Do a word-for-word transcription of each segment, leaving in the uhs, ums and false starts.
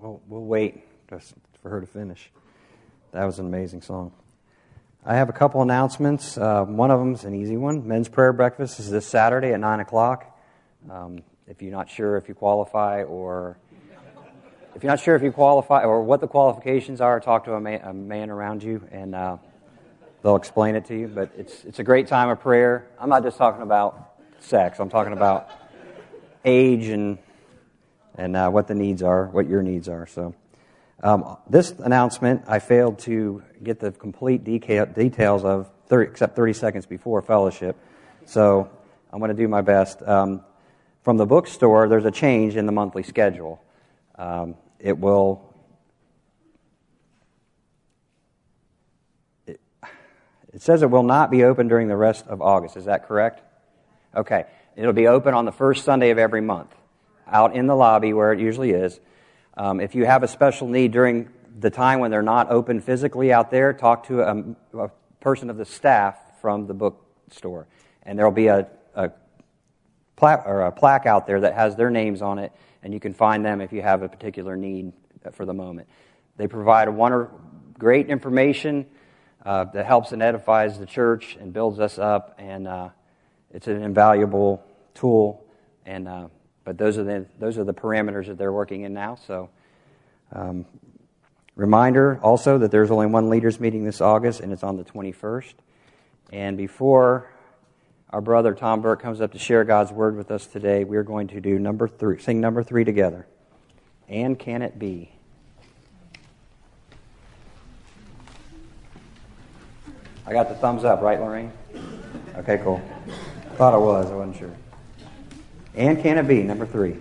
we'll, we'll wait just for her to finish. That was an amazing song. I have a couple announcements. Uh, one of them is an easy one. Men's prayer breakfast is this Saturday at nine o'clock. Um, if you're not sure if you qualify, or if you're not sure if you qualify or what the qualifications are, talk to a man, a man around you, and uh, they'll explain it to you. But it's it's a great time of prayer. I'm not just talking about sex. I'm talking about age and and uh, what the needs are, what your needs are. So. Um, this announcement, I failed to get the complete deca- details of, thirty, except thirty seconds before fellowship, so I'm going to do my best. Um, from the bookstore, there's a change in the monthly schedule. Um, it will, it, it says it will not be open during the rest of August. Is that correct? Okay. It'll be open on the first Sunday of every month, out in the lobby where it usually is. Um, if you have a special need during the time when they're not open physically out there, talk to a, a person of the staff from the bookstore. And there will be a, a, pla- or a plaque out there that has their names on it, and you can find them if you have a particular need for the moment. They provide a wonder, great information uh, that helps and edifies the church and builds us up, and uh, it's an invaluable tool. And uh, But those are the those are the parameters that they're working in now. So, um, reminder also that there's only one leaders meeting this August, and it's on the twenty-first. And before our brother Tom Burke comes up to share God's word with us today, we're going to do number three, sing number three together. And can it be? I got the thumbs up, right, Lorraine? Okay, cool. Thought it was. I wasn't sure. And can it be? Number three.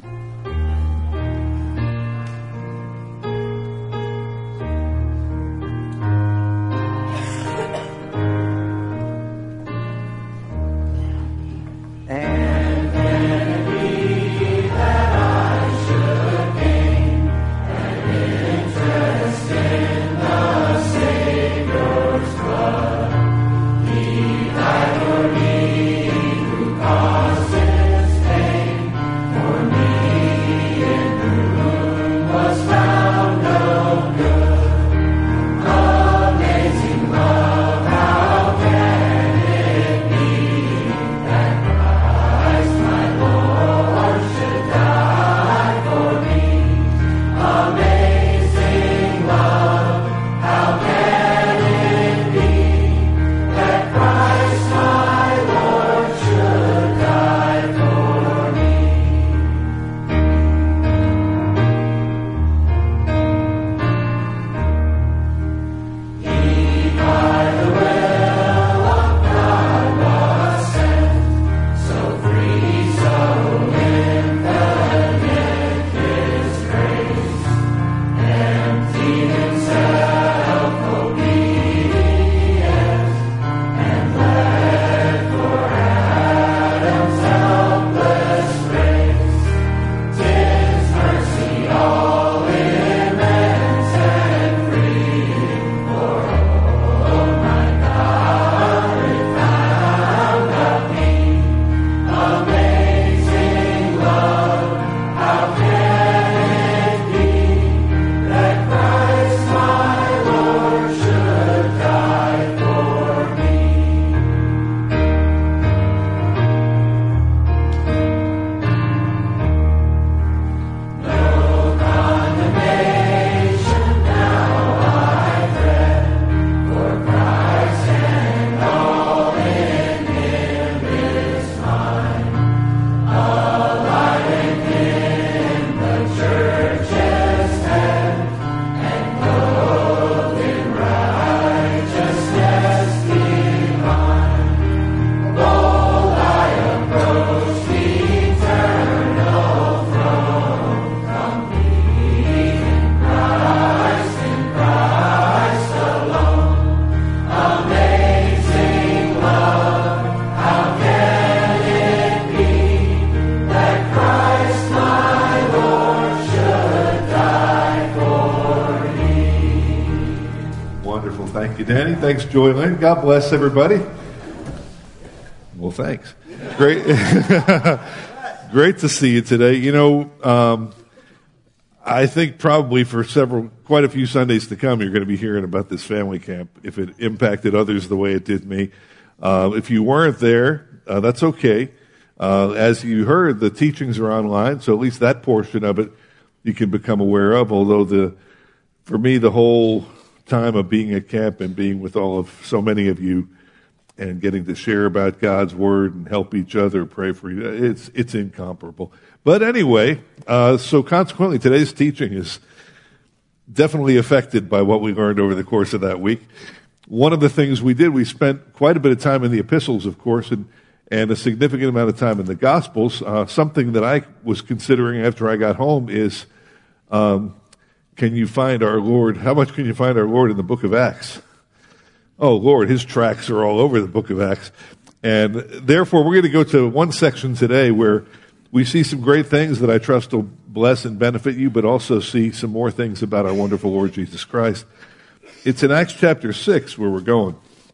Thank you, Danny. Thanks, Joylyn. God bless everybody. Well, thanks. Great, great to see you today. You know, um, I think probably for several, quite a few Sundays to come, you're going to be hearing about this family camp, if it impacted others the way it did me. Uh, if you weren't there, uh, that's okay. Uh, as you heard, the teachings are online, so at least that portion of it you can become aware of, although the, for me, the whole time of being at camp and being with all of so many of you and getting to share about God's Word and help each other, pray for you, it's, it's incomparable. But anyway, uh, so consequently, today's teaching is definitely affected by what we learned over the course of that week. One of the things we did, we spent quite a bit of time in the epistles, of course, and, and a significant amount of time in the Gospels. Uh, something that I was considering after I got home is, um, can you find our Lord, how much can you find our Lord in the book of Acts? Oh, Lord, his tracks are all over the book of Acts. And therefore, we're going to go to one section today where we see some great things that I trust will bless and benefit you, but also see some more things about our wonderful Lord Jesus Christ. It's in Acts chapter six where we're going.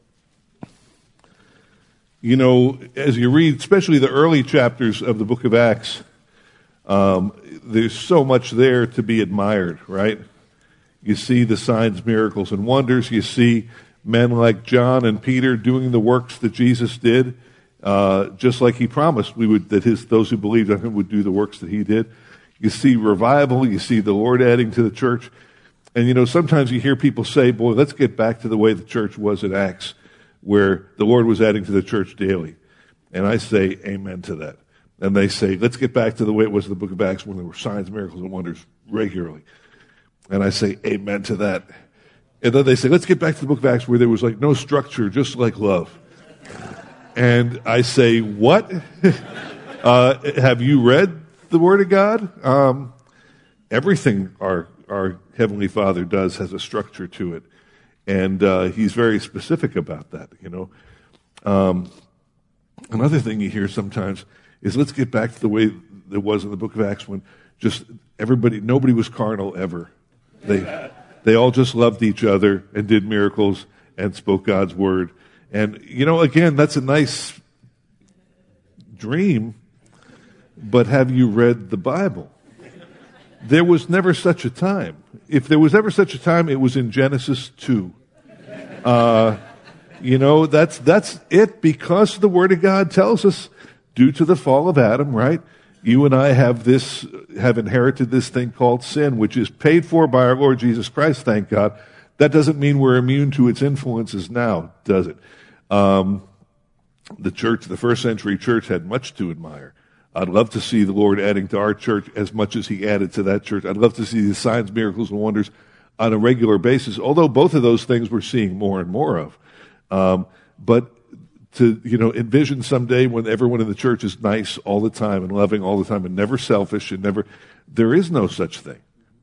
You know, as you read, especially the early chapters of the book of Acts, um, there's so much there to be admired, right? You see the signs, miracles, and wonders. You see men like John and Peter doing the works that Jesus did. Uh, just like he promised we would, that his, those who believed on him would do the works that he did. You see revival, you see the Lord adding to the church. And you know, sometimes you hear people say, boy, let's get back to the way the church was in Acts, where the Lord was adding to the church daily. And I say amen to that. And they say, let's get back to the way it was in the book of Acts when there were signs, miracles, and wonders regularly. And I say amen to that. And then they say, let's get back to the book of Acts where there was like no structure, just like love. And I say, what? uh, have you read the Word of God? Um, everything our our Heavenly Father does has a structure to it. And uh, He's very specific about that, you know. Um, another thing you hear sometimes is let's get back to the way it was in the book of Acts when just everybody, nobody was carnal ever. They, they all just loved each other and did miracles and spoke God's Word. And, you know, again, that's a nice dream, but have you read the Bible? There was never such a time. If there was ever such a time, it was in Genesis two. Uh, you know, that's that's it, because the Word of God tells us, due to the fall of Adam, right, you and I have this, have inherited this thing called sin, which is paid for by our Lord Jesus Christ, thank God. That doesn't mean we're immune to its influences now, does it? Um, the church, the first century church, had much to admire. I'd love to see the Lord adding to our church as much as He added to that church. I'd love to see the signs, miracles, and wonders on a regular basis, although both of those things we're seeing more and more of. Um, but to, you know, envision someday when everyone in the church is nice all the time and loving all the time and never selfish and never, there is no such thing.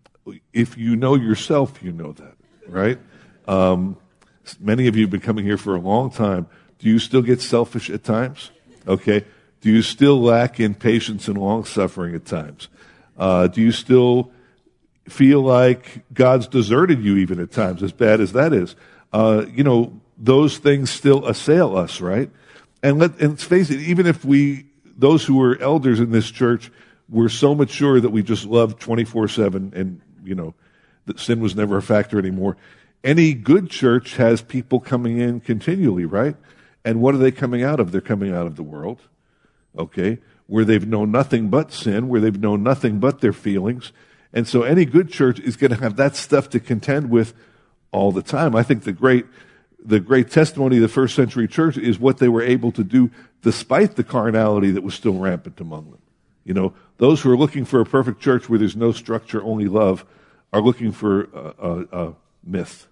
If you know yourself, you know that, right? Um, many of you have been coming here for a long time. Do you still get selfish at times? Okay. Do you still lack in patience and long-suffering at times? Uh, do you still feel like God's deserted you even at times, as bad as that is? Uh, you know, those things still assail us, right? And, let, and let's face it, even if we, those who were elders in this church, were so mature that we just loved twenty-four seven and, you know, that sin was never a factor anymore. Any good church has people coming in continually, right? And what are they coming out of? They're coming out of the world. Okay, where they've known nothing but sin, where they've known nothing but their feelings. And so any good church is going to have that stuff to contend with all the time. I think the great, the great testimony of the first century church is what they were able to do despite the carnality that was still rampant among them. You know, those who are looking for a perfect church where there's no structure, only love, are looking for a, a, a myth.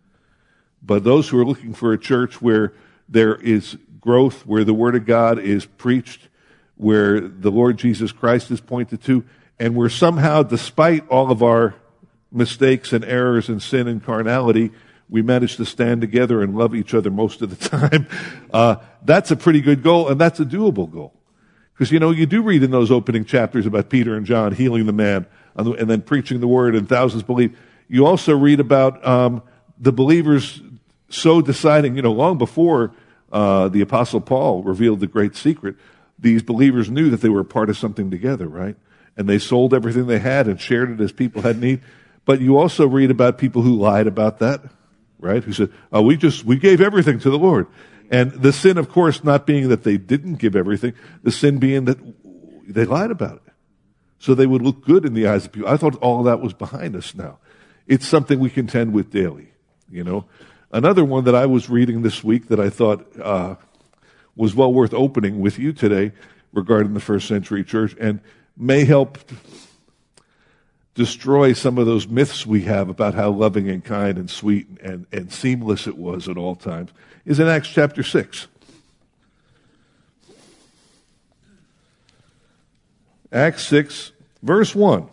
But those who are looking for a church where there is growth, where the Word of God is preached, where the Lord Jesus Christ is pointed to, and where somehow, despite all of our mistakes and errors and sin and carnality, we manage to stand together and love each other most of the time. Uh, that's a pretty good goal, and that's a doable goal. Because, you know, you do read in those opening chapters about Peter and John healing the man and then preaching the Word, and thousands believe. You also read about um, the believers so deciding, you know, long before uh, the Apostle Paul revealed the great secret, these believers knew that they were a part of something together, right? and they sold everything they had and shared it as people had need. But you also read about people who lied about that, right? Who said, oh, we just, we gave everything to the Lord. And the sin, of course, not being that they didn't give everything, the sin being that they lied about it. So they would look good in the eyes of people. I thought all of that was behind us now. It's something we contend with daily, you know. Another one that I was reading this week that I thought uh, was well worth opening with you today regarding the first century church and may help destroy some of those myths we have about how loving and kind and sweet and, and seamless it was at all times, is in Acts chapter six. Acts six, verse one.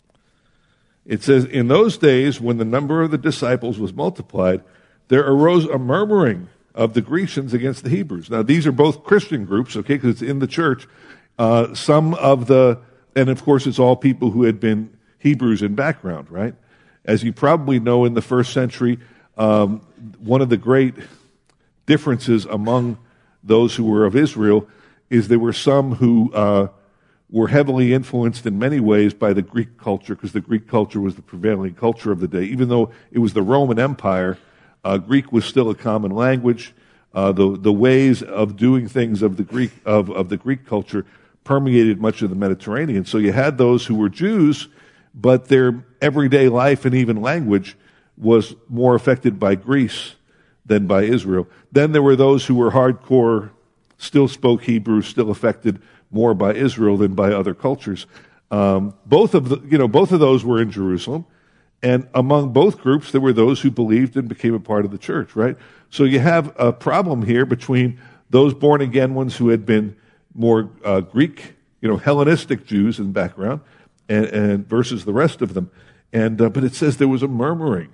It says, in those days when the number of the disciples was multiplied, there arose a murmuring of the Grecians against the Hebrews. Now, these are both Christian groups, okay, because it's in the church. Uh, some of the, and of course it's all people who had been Hebrews in background, right? As you probably know, in the first century, um, one of the great differences among those who were of Israel is there were some who uh, were heavily influenced in many ways by the Greek culture, because the Greek culture was the prevailing culture of the day. Even though it was the Roman Empire, uh, Greek was still a common language. Uh, the the ways of doing things of the Greek of, of the Greek culture permeated much of the Mediterranean. So you had those who were Jews, but their everyday life and even language was more affected by Greece than by Israel. Then there were those who were hardcore, still spoke Hebrew, still affected more by Israel than by other cultures. Um, both of the, you know, both of those were in Jerusalem, and among both groups there were those who believed and became a part of the church. Right. So you have a problem here between those born again ones who had been more uh, Greek, you know, Hellenistic Jews in background, and, and versus the rest of them. And uh, but it says there was a murmuring.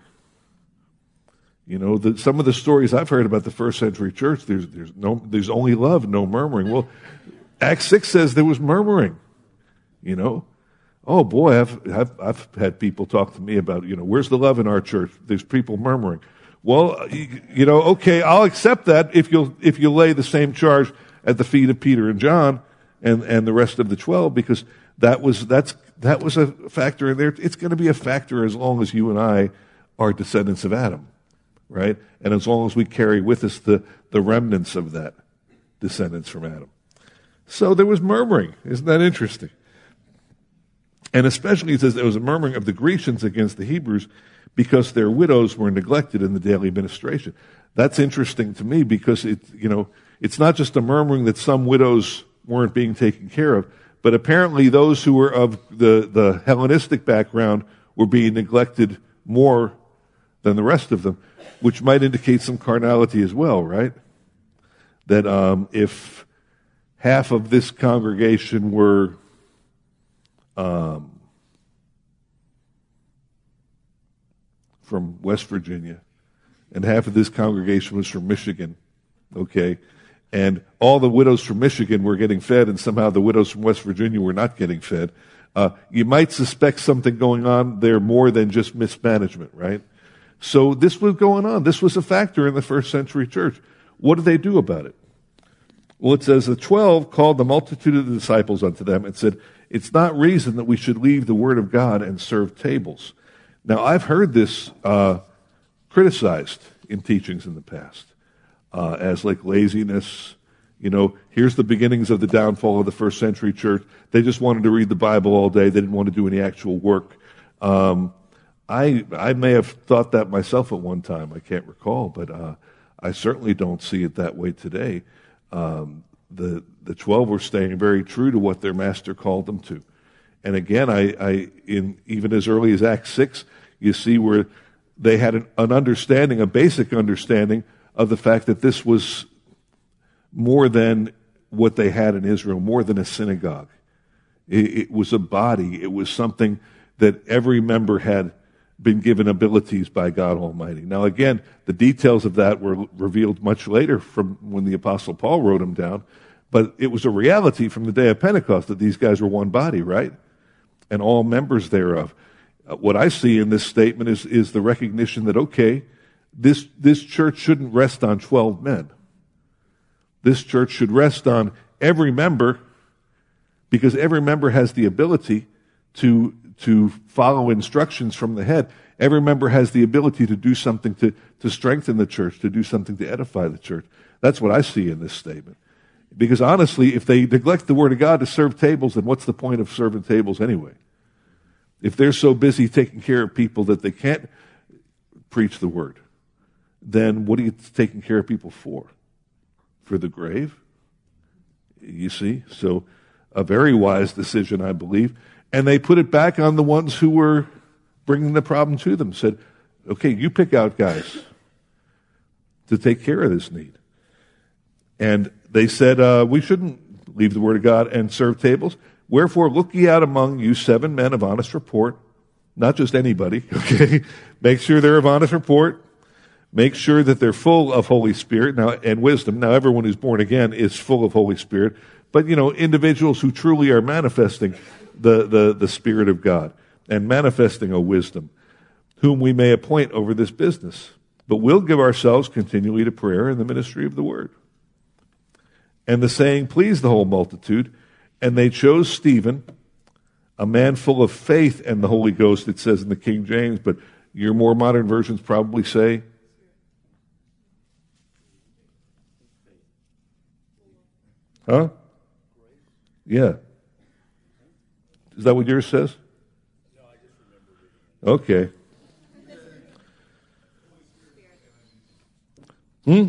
You know, the, some of the stories I've heard about the first century church, there's there's no there's only love, no murmuring. Well, Acts six says there was murmuring. You know, oh boy, I've, I've I've had people talk to me about, you know, where's the love in our church? There's people murmuring. Well, you, you know, okay, I'll accept that if you'll if you lay the same charge at the feet of Peter and John and and the rest of the twelve, because that was that's that was a factor in there. It's going to be a factor as long as you and I are descendants of Adam, right? And as long as we carry with us the the remnants of that descendants from Adam. So there was murmuring. Isn't that interesting? And especially it says there was a murmuring of the Grecians against the Hebrews because their widows were neglected in the daily ministration. That's interesting to me because it, you know, it's not just a murmuring that some widows weren't being taken care of, but apparently those who were of the, the Hellenistic background were being neglected more than the rest of them, which might indicate some carnality as well, right? That um, if half of this congregation were um, from West Virginia, and half of this congregation was from Michigan, okay, and all the widows from Michigan were getting fed, and somehow the widows from West Virginia were not getting fed, uh, you might suspect something going on there more than just mismanagement, right? So this was going on. This was a factor in the first century church. What did they do about it? Well, it says the twelve called the multitude of the disciples unto them and said, it's not reason that we should leave the word of God and serve tables. Now, I've heard this uh, criticized in teachings in the past uh, as like laziness. You know, here's the beginnings of the downfall of the first century church. They just wanted to read the Bible all day. They didn't want to do any actual work. Um, I I may have thought that myself at one time. I can't recall, but uh, I certainly don't see it that way today. Um, the the twelve were staying very true to what their master called them to. And again, I, I in even as early as Acts six, you see where they had an, an understanding, a basic understanding of the fact that this was more than what they had in Israel, more than a synagogue. It, it was a body. It was something that every member had been given abilities by God Almighty. Now again, the details of that were revealed much later from when the Apostle Paul wrote them down, but it was a reality from the day of Pentecost that these guys were one body, right? And all members thereof. Uh, what I see in this statement is, is the recognition that, okay, this, this church shouldn't rest on twelve men. This church should rest on every member, because every member has the ability to, to follow instructions from the head. Every member has the ability to do something to, to strengthen the church, to do something to edify the church. That's what I see in this statement. Because honestly, if they neglect the Word of God to serve tables, then what's the point of serving tables anyway? If they're so busy taking care of people that they can't preach the Word, then what are you taking care of people for? For the grave? You see? So a very wise decision, I believe. And they put it back on the ones who were bringing the problem to them. Said, okay, you pick out guys to take care of this need. And they said, uh, we shouldn't leave the Word of God and serve tables. Wherefore, look ye out among you seven men of honest report. Not just anybody, okay? Make sure they're of honest report. Make sure that they're full of Holy Spirit now and wisdom. Now, everyone who's born again is full of Holy Spirit. But, you know, individuals who truly are manifesting the, the, the Spirit of God and manifesting a wisdom, whom we may appoint over this business. But we'll give ourselves continually to prayer and the ministry of the Word. And the saying pleased the whole multitude, and they chose Stephen, a man full of faith and the Holy Ghost, it says in the King James, but your more modern versions probably say, huh? Yeah. Is that what yours says? Okay. Hmm?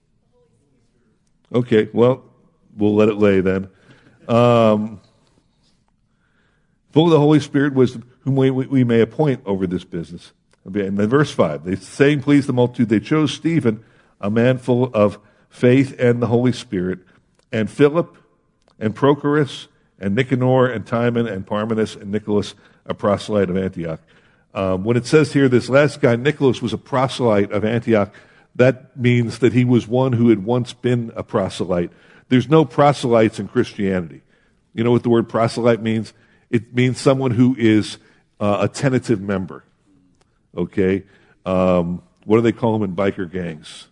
Okay, well, we'll let it lay then. Um, full of the Holy Spirit, wisdom, whom we, we, we may appoint over this business. Okay, and then verse five, they saying pleased the multitude, they chose Stephen, a man full of faith and the Holy Spirit, and Philip, and Prochorus, and Nicanor, and Timon, and Parmenas, and Nicholas, a proselyte of Antioch. Um, when it says here, this last guy, Nicholas, was a proselyte of Antioch, that means that he was one who had once been a proselyte. There's no proselytes in Christianity. You know what the word proselyte means? It means someone who is uh, a tentative member. Okay? Um, what do they call them in biker gangs?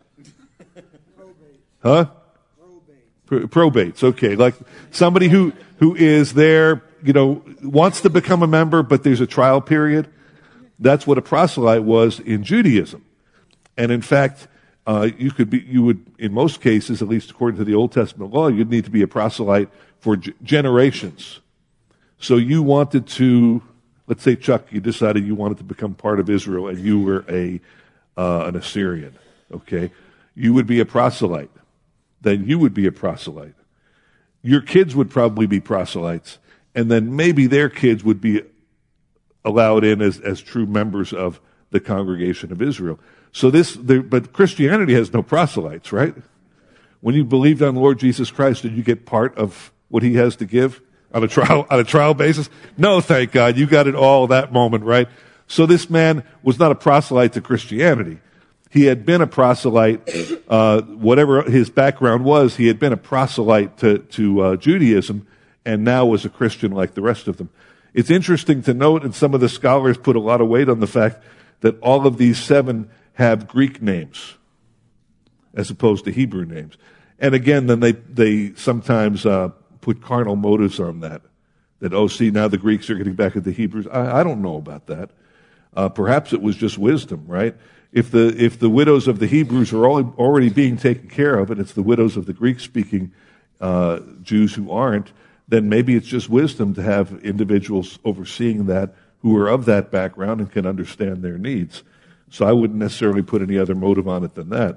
Huh? Pro- probates. Okay. Like somebody who, who is there, you know, wants to become a member, but there's a trial period. That's what a proselyte was in Judaism. And in fact, uh, you could be, you would, in most cases, at least according to the Old Testament law, you'd need to be a proselyte for g- generations. So you wanted to, let's say, Chuck, you decided you wanted to become part of Israel, and you were a uh, an Assyrian. Okay, you would be a proselyte. Then you would be a proselyte. Your kids would probably be proselytes, and then maybe their kids would be allowed in as as true members of the congregation of Israel. So this, there, but Christianity has no proselytes, right? When you believed on the Lord Jesus Christ, did you get part of what He has to give on a trial on a trial basis? No, thank God, you got it all that moment, right? So this man was not a proselyte to Christianity. He had been a proselyte, uh, whatever his background was. He had been a proselyte to to uh, Judaism, and now was a Christian like the rest of them. It's interesting to note, and some of the scholars put a lot of weight on the fact that all of these seven have Greek names as opposed to Hebrew names. And again, then they, they sometimes uh, put carnal motives on that. That, oh, see, now the Greeks are getting back at the Hebrews. I, I don't know about that. Uh, perhaps it was just wisdom, right? If the if the widows of the Hebrews are all, already being taken care of, and it's the widows of the Greek-speaking uh, Jews who aren't, then maybe it's just wisdom to have individuals overseeing that who are of that background and can understand their needs. So I wouldn't necessarily put any other motive on it than that.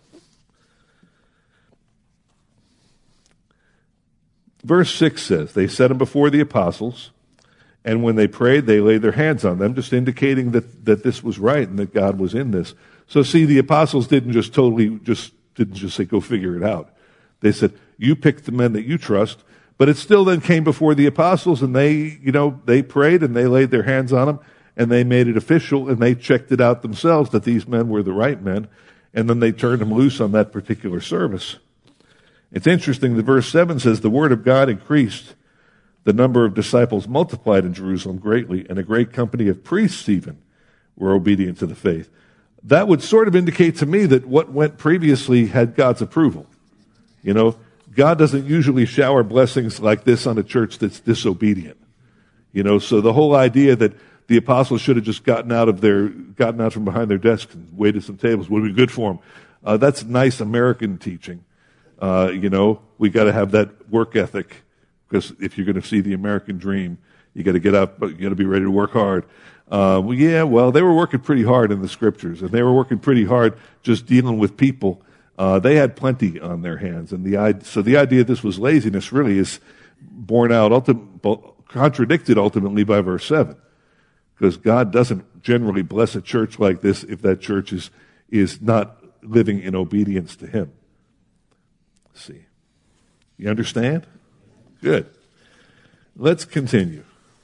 Verse six says, they set them before the apostles, and when they prayed, they laid their hands on them, just indicating that, that this was right and that God was in this. So see, the apostles didn't just totally, just didn't just say, go figure it out. They said, you pick the men that you trust, but it still then came before the apostles, and they, you know, they prayed and they laid their hands on them, and they made it official, and they checked it out themselves that these men were the right men, and then they turned them loose on that particular service. It's interesting that verse seven says, the word of God increased, the number of disciples multiplied in Jerusalem greatly, and a great company of priests even were obedient to the faith. That would sort of indicate to me that what went previously had God's approval. You know, God doesn't usually shower blessings like this on a church that's disobedient. You know, so the whole idea that the apostles should have just gotten out of their, gotten out from behind their desks and waited some tables would be good for them. Uh, that's nice American teaching. Uh, you know, we got to have that work ethic, because if you're going to see the American dream, you got to get up, but you got to be ready to work hard. Uh, well, yeah, well, they were working pretty hard in the scriptures, and they were working pretty hard just dealing with people. Uh, they had plenty on their hands, and the so the idea this was laziness really is borne out, ulti- contradicted ultimately by verse seven, because God doesn't generally bless a church like this if that church is is not living in obedience to Him. Let's see, you understand? Good. Let's continue.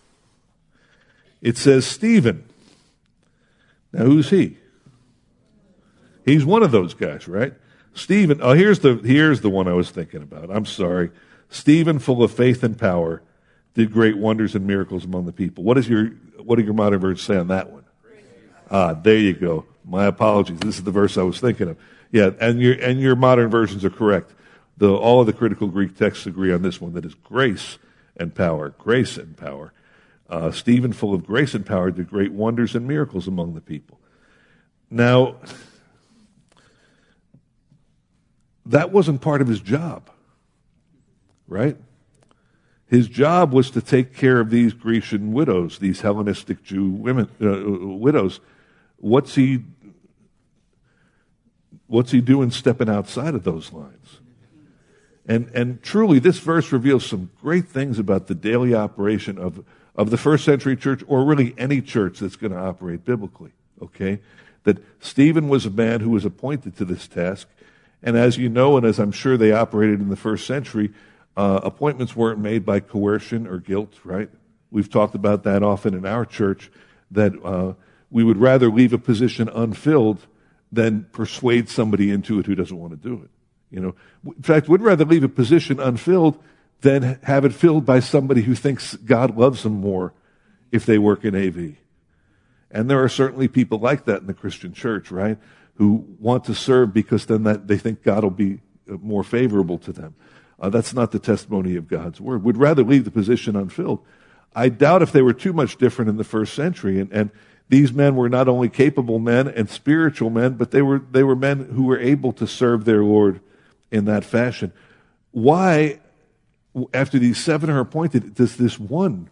It says Stephen. Now, who's he? He's one of those guys, right? Stephen. Oh, here's the here's the one I was thinking about. I'm sorry. Stephen, full of faith and power, did great wonders and miracles among the people. What is your what do your modern versions say on that one? Ah, there you go. My apologies. This is the verse I was thinking of. Yeah, and your and your modern versions are correct. The all of the critical Greek texts agree on this one, that is grace and power, grace and power. Uh, Stephen, full of grace and power, did great wonders and miracles among the people. Now, that wasn't part of his job, right? His job was to take care of these Grecian widows, these Hellenistic Jew women, uh, widows. What's he? What's he doing stepping outside of those lines? And and truly, this verse reveals some great things about the daily operation of. of the first century church, or really any church that's going to operate biblically, okay? That Stephen was a man who was appointed to this task, and as you know, and as I'm sure they operated in the first century, uh, appointments weren't made by coercion or guilt, right? We've talked about that often in our church, that uh, we would rather leave a position unfilled than persuade somebody into it who doesn't want to do it. You know, in fact, we'd rather leave a position unfilled than have it filled by somebody who thinks God loves them more if they work in A V. And there are certainly people like that in the Christian church, right? Who want to serve because then that they think God will be more favorable to them. Uh, that's not the testimony of God's word. We'd rather leave the position unfilled. I doubt if they were too much different in the first century. And, and these men were not only capable men and spiritual men, but they were they were men who were able to serve their Lord in that fashion. Why, after these seven are appointed, does this one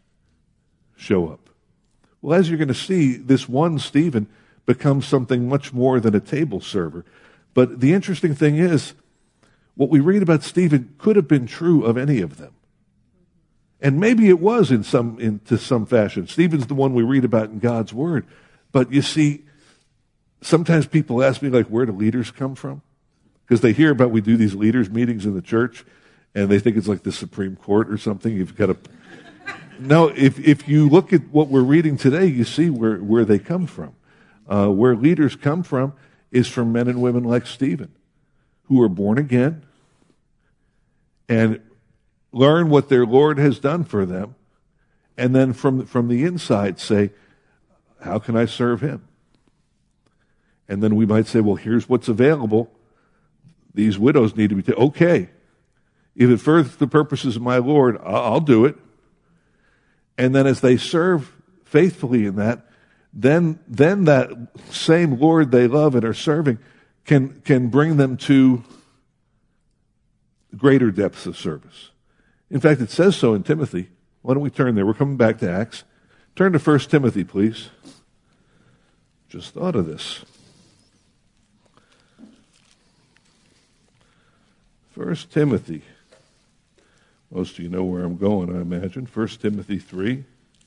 show up? Well, as you're going to see, this one, Stephen, becomes something much more than a table server. But the interesting thing is, what we read about Stephen could have been true of any of them. And maybe it was in some, in, to some fashion. Stephen's the one we read about in God's Word. But you see, sometimes people ask me, like, where do leaders come from? Because they hear about we do these leaders meetings in the church, and they think it's like the Supreme Court or something. You've got to... No, if if you look at what we're reading today, you see where, where they come from. Uh, where leaders come from is from men and women like Stephen, who are born again and learn what their Lord has done for them, and then from, from the inside say, how can I serve Him? And then we might say, well, here's what's available. These widows need to be taken. Okay, if it furthers the purposes of my Lord, I'll, I'll do it. And then as they serve faithfully in that, then then that same Lord they love and are serving can can bring them to greater depths of service. In fact, it says so in Timothy. Why don't we turn there? We're coming back to Acts. Turn to First Timothy, please. Just thought of this. First Timothy. Most of you know where I'm going, I imagine. First Timothy three.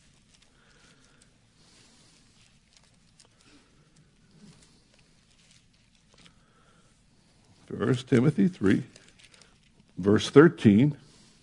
First Timothy three, verse thirteen.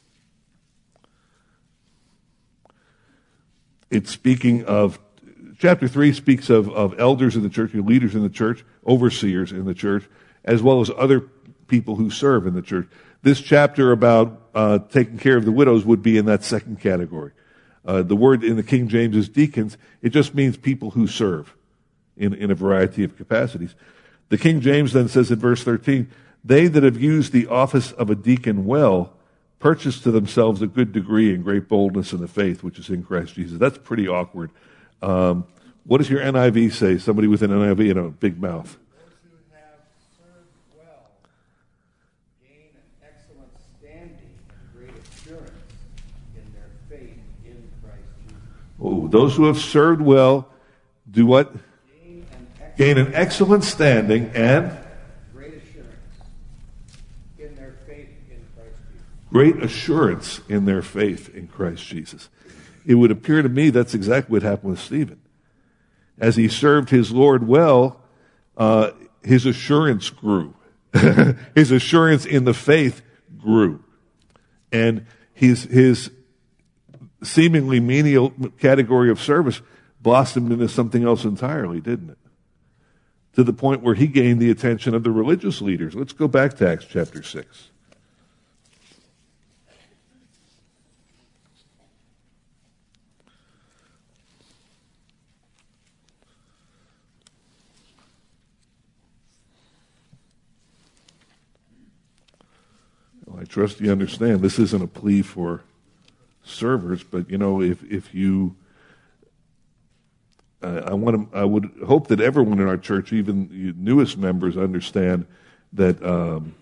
It's speaking of, chapter three speaks of, of elders in the church, leaders in the church, overseers in the church, as well as other people who serve in the church. This chapter about uh, taking care of the widows would be in that second category. Uh, the word in the King James is deacons. It just means people who serve in, in a variety of capacities. The King James then says in verse thirteen, they that have used the office of a deacon well purchased to themselves a good degree and great boldness in the faith which is in Christ Jesus. That's pretty awkward. Um, what does your N I V say? Somebody with an N I V and a big mouth. Those who have served well gain an excellent standing and great assurance in their faith in Christ Jesus. Oh, those who have served well do what? Gain an excellent, Gain an excellent standing and great assurance in their faith in Christ Jesus. great assurance in their faith in Christ Jesus. It would appear to me that's exactly what happened with Stephen. As he served his Lord well, uh, his assurance grew. His assurance in the faith grew. And his, his seemingly menial category of service blossomed into something else entirely, didn't it? To the point where he gained the attention of the religious leaders. Let's go back to Acts chapter six. I trust you understand this isn't a plea for servers, but you know, if if you, uh, I want to, I would hope that everyone in our church, even the newest members, understand that um,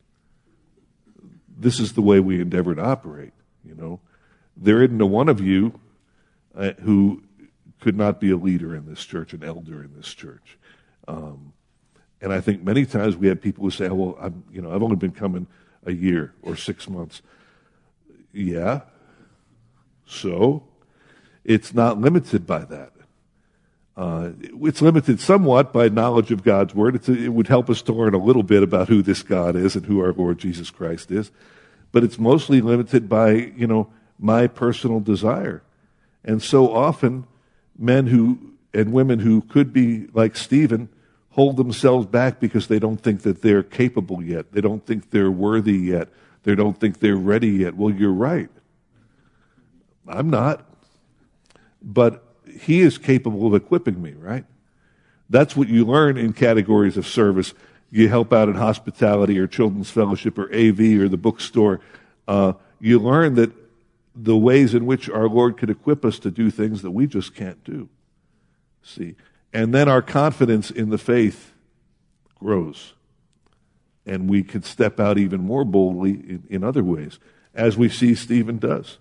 this is the way we endeavor to operate. You know, there isn't a one of you uh, who could not be a leader in this church, an elder in this church. Um, and I think many times we have people who say, oh, "Well, I'm, you know, I've only been coming a year or six months. Yeah. So it's not limited by that. Uh, it's limited somewhat by knowledge of God's Word. It's a, it would help us to learn a little bit about who this God is and who our Lord Jesus Christ is. But it's mostly limited by, you know, my personal desire. And so often, men who and women who could be like Stephen hold themselves back because they don't think that they're capable yet. They don't think they're worthy yet. They don't think they're ready yet. Well, you're right. I'm not. But he is capable of equipping me, right? That's what you learn in categories of service. You help out in hospitality or children's fellowship or A V or the bookstore. Uh, you learn that the ways in which our Lord could equip us to do things that we just can't do. See? And then our confidence in the faith grows. And we can step out even more boldly in, in other ways, as we see Stephen does.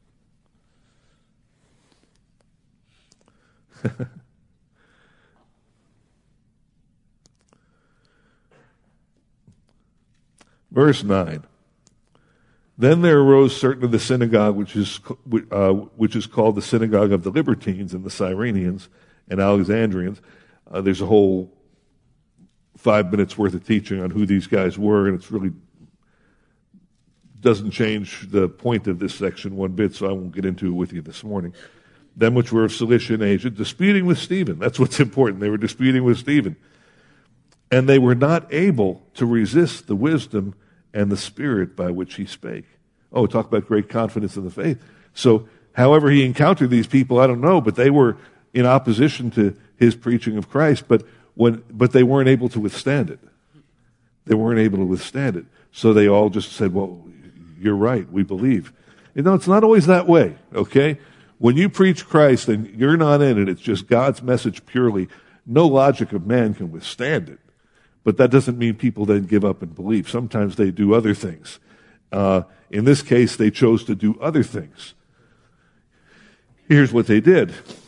Verse nine. Then there arose certain of the synagogue, which is uh, which is called the synagogue of the Libertines and the Cyrenians and Alexandrians. Uh, there's a whole five minutes worth of teaching on who these guys were, and it's really doesn't change the point of this section one bit, so I won't get into it with you this morning. Them which were of Cilicia and Asia, disputing with Stephen. That's what's important. They were disputing with Stephen. And they were not able to resist the wisdom and the spirit by which he spake. Oh, talk about great confidence in the faith. So, however he encountered these people, I don't know, but they were in opposition to his preaching of Christ, but when but they weren't able to withstand it. They weren't able to withstand it. So they all just said, well, you're right, we believe. You know, it's not always that way, okay? When you preach Christ and you're not in it, it's just God's message purely, no logic of man can withstand it. But that doesn't mean people then give up and believe. Sometimes they do other things. Uh, in this case, they chose to do other things. Here's what they did.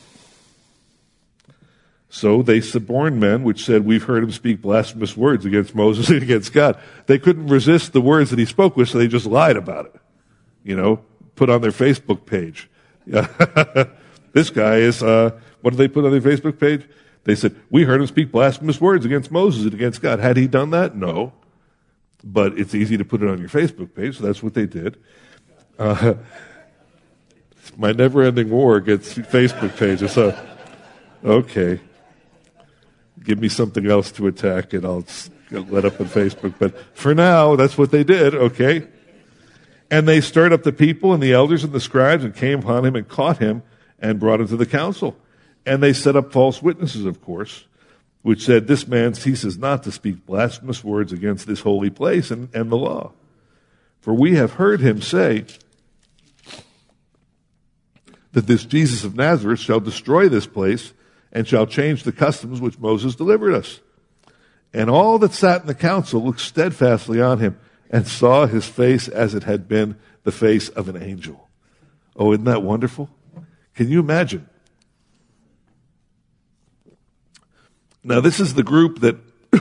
So they suborned men, which said, we've heard him speak blasphemous words against Moses and against God. They couldn't resist the words that he spoke with, so they just lied about it. You know, put on their Facebook page. This guy is, uh, what did they put on their Facebook page? They said, we heard him speak blasphemous words against Moses and against God. Had he done that? No. But it's easy to put it on your Facebook page, so that's what they did. Uh, it's my never-ending war against Facebook pages. So, okay. Give me something else to attack, and I'll let up on Facebook. But for now, that's what they did, okay? And they stirred up the people and the elders and the scribes and came upon him and caught him and brought him to the council. And they set up false witnesses, of course, which said, this man ceases not to speak blasphemous words against this holy place and, and the law. For we have heard him say that this Jesus of Nazareth shall destroy this place and shall change the customs which Moses delivered us. And all that sat in the council looked steadfastly on him and saw his face as it had been the face of an angel. Oh, isn't that wonderful? Can you imagine? Now, this is the group that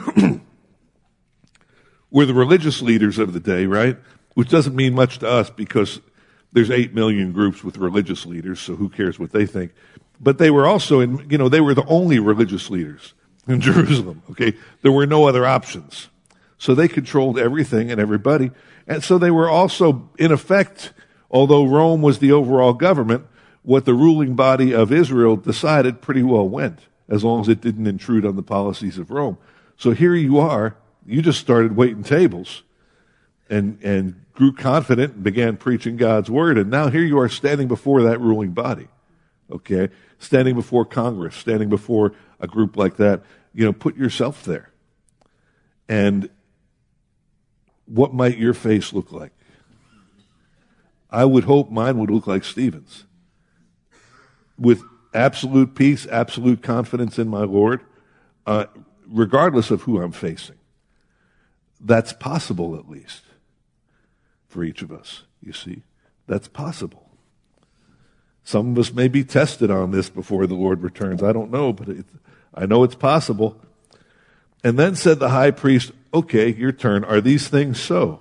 were the religious leaders of the day, right? Which doesn't mean much to us because there's eight million groups with religious leaders, so who cares what they think? But they were also, in, you know, they were the only religious leaders in Jerusalem, okay? There were no other options. So they controlled everything and everybody. And so they were also, in effect, although Rome was the overall government, what the ruling body of Israel decided pretty well went, as long as it didn't intrude on the policies of Rome. So here you are, you just started waiting tables and, and grew confident and began preaching God's word. And now here you are standing before that ruling body, okay? Standing before Congress, standing before a group like that. You know, put yourself there. And what might your face look like? I would hope mine would look like Stephen's. With absolute peace, absolute confidence in my Lord, uh, regardless of who I'm facing. That's possible, at least, for each of us, you see. That's possible. Some of us may be tested on this before the Lord returns. I don't know, but it, I know it's possible. And then said the high priest, okay, your turn. Are these things so?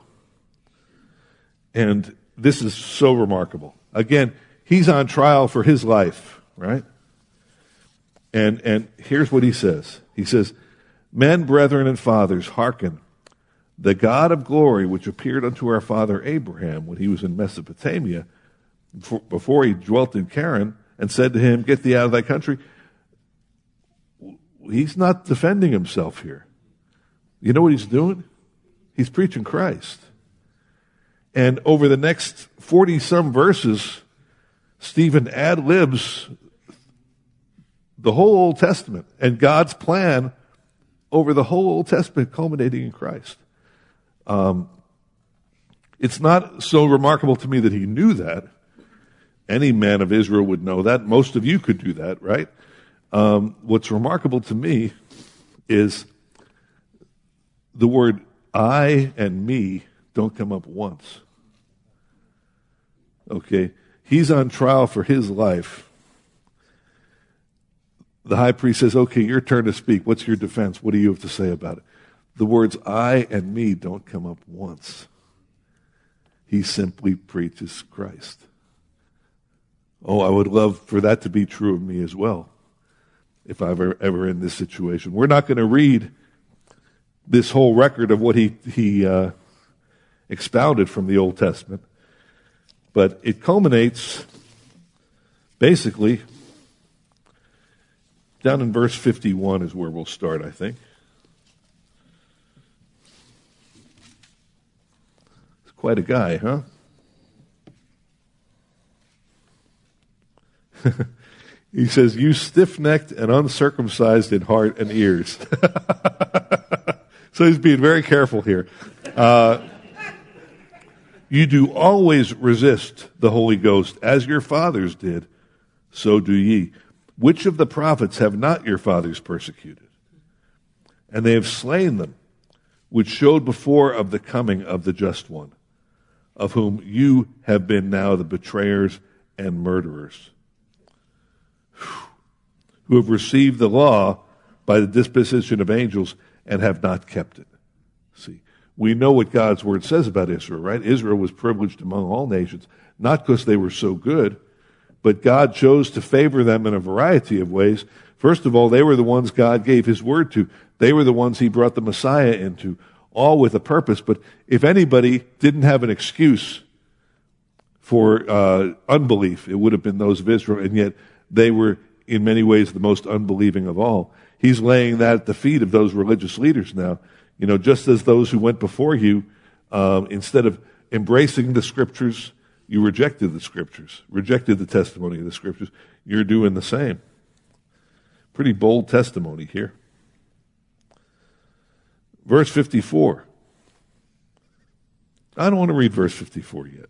And this is so remarkable. Again, he's on trial for his life, right? And and here's what he says. He says, men, brethren, and fathers, hearken. The God of glory, which appeared unto our father Abraham when he was in Mesopotamia, before he dwelt in Charan, and said to him, get thee out of thy country. He's not defending himself here. You know what he's doing? He's preaching Christ. And over the next forty-some verses, Stephen ad-libs the whole Old Testament and God's plan over the whole Old Testament culminating in Christ. Um, it's not so remarkable to me that he knew that. Any man of Israel would know that. Most of you could do that, right? Um, what's remarkable to me is the word I and me don't come up once. Okay? He's on trial for his life. The high priest says, okay, your turn to speak. What's your defense? What do you have to say about it? The words I and me don't come up once. He simply preaches Christ. Oh, I would love for that to be true of me as well, if I'm ever, ever in this situation. We're not going to read this whole record of what he, he uh, expounded from the Old Testament, but it culminates basically down in verse fifty-one is where we'll start, I think. He's quite a guy, huh? He says, you stiff-necked and uncircumcised in heart and ears. So he's being very careful here. Uh, you do always resist the Holy Ghost, as your fathers did, so do ye. Which of the prophets have not your fathers persecuted? And they have slain them, which showed before of the coming of the just one, of whom you have been now the betrayers and murderers, who have received the law by the disposition of angels and have not kept it. See, we know what God's word says about Israel, right? Israel was privileged among all nations, not because they were so good, but God chose to favor them in a variety of ways. First of all, they were the ones God gave his word to. They were the ones he brought the Messiah into, all with a purpose. But if anybody didn't have an excuse for uh, unbelief, it would have been those of Israel, and yet they were in many ways the most unbelieving of all. He's laying that at the feet of those religious leaders now. You know, just as those who went before you, um, instead of embracing the scriptures, you rejected the scriptures, rejected the testimony of the scriptures. You're doing the same. Pretty bold testimony here. Verse fifty-four. I don't want to read verse fifty-four yet.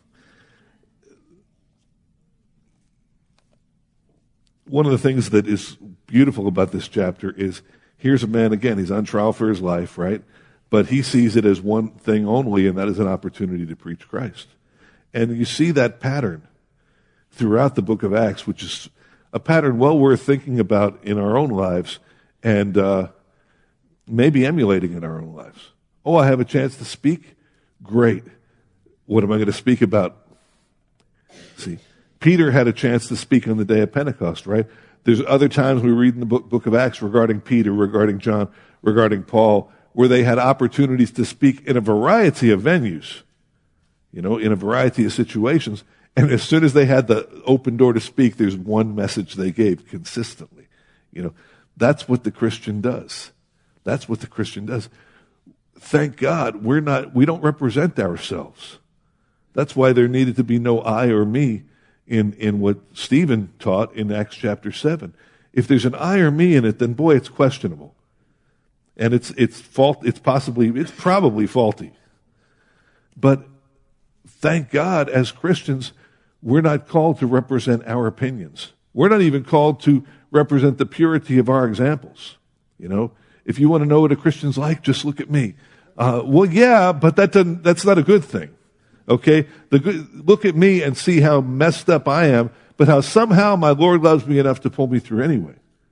One of the things that is beautiful about this chapter is, here's a man, again, he's on trial for his life, right? But he sees it as one thing only, and that is an opportunity to preach Christ. And you see that pattern throughout the book of Acts, which is a pattern well worth thinking about in our own lives and uh, maybe emulating in our own lives. Oh, I have a chance to speak? Great. What am I going to speak about? See, Peter had a chance to speak on the day of Pentecost, right? There's other times we read in the book, book of Acts regarding Peter, regarding John, regarding Paul, where they had opportunities to speak in a variety of venues, you know, in a variety of situations. And as soon as they had the open door to speak, there's one message they gave consistently. You know, that's what the Christian does. That's what the Christian does. Thank God we're not, we don't represent ourselves. That's why there needed to be no I or me in, in what Stephen taught in Acts chapter seven. If there's an I or me in it, then boy, it's questionable. And it's, it's fault, it's possibly, it's probably faulty. But thank God as Christians, we're not called to represent our opinions. We're not even called to represent the purity of our examples. You know, if you want to know what a Christian's like, just look at me. Uh, well, yeah, but that doesn't, that's not a good thing. Okay? The good, look at me and see how messed up I am, but how somehow my Lord loves me enough to pull me through anyway.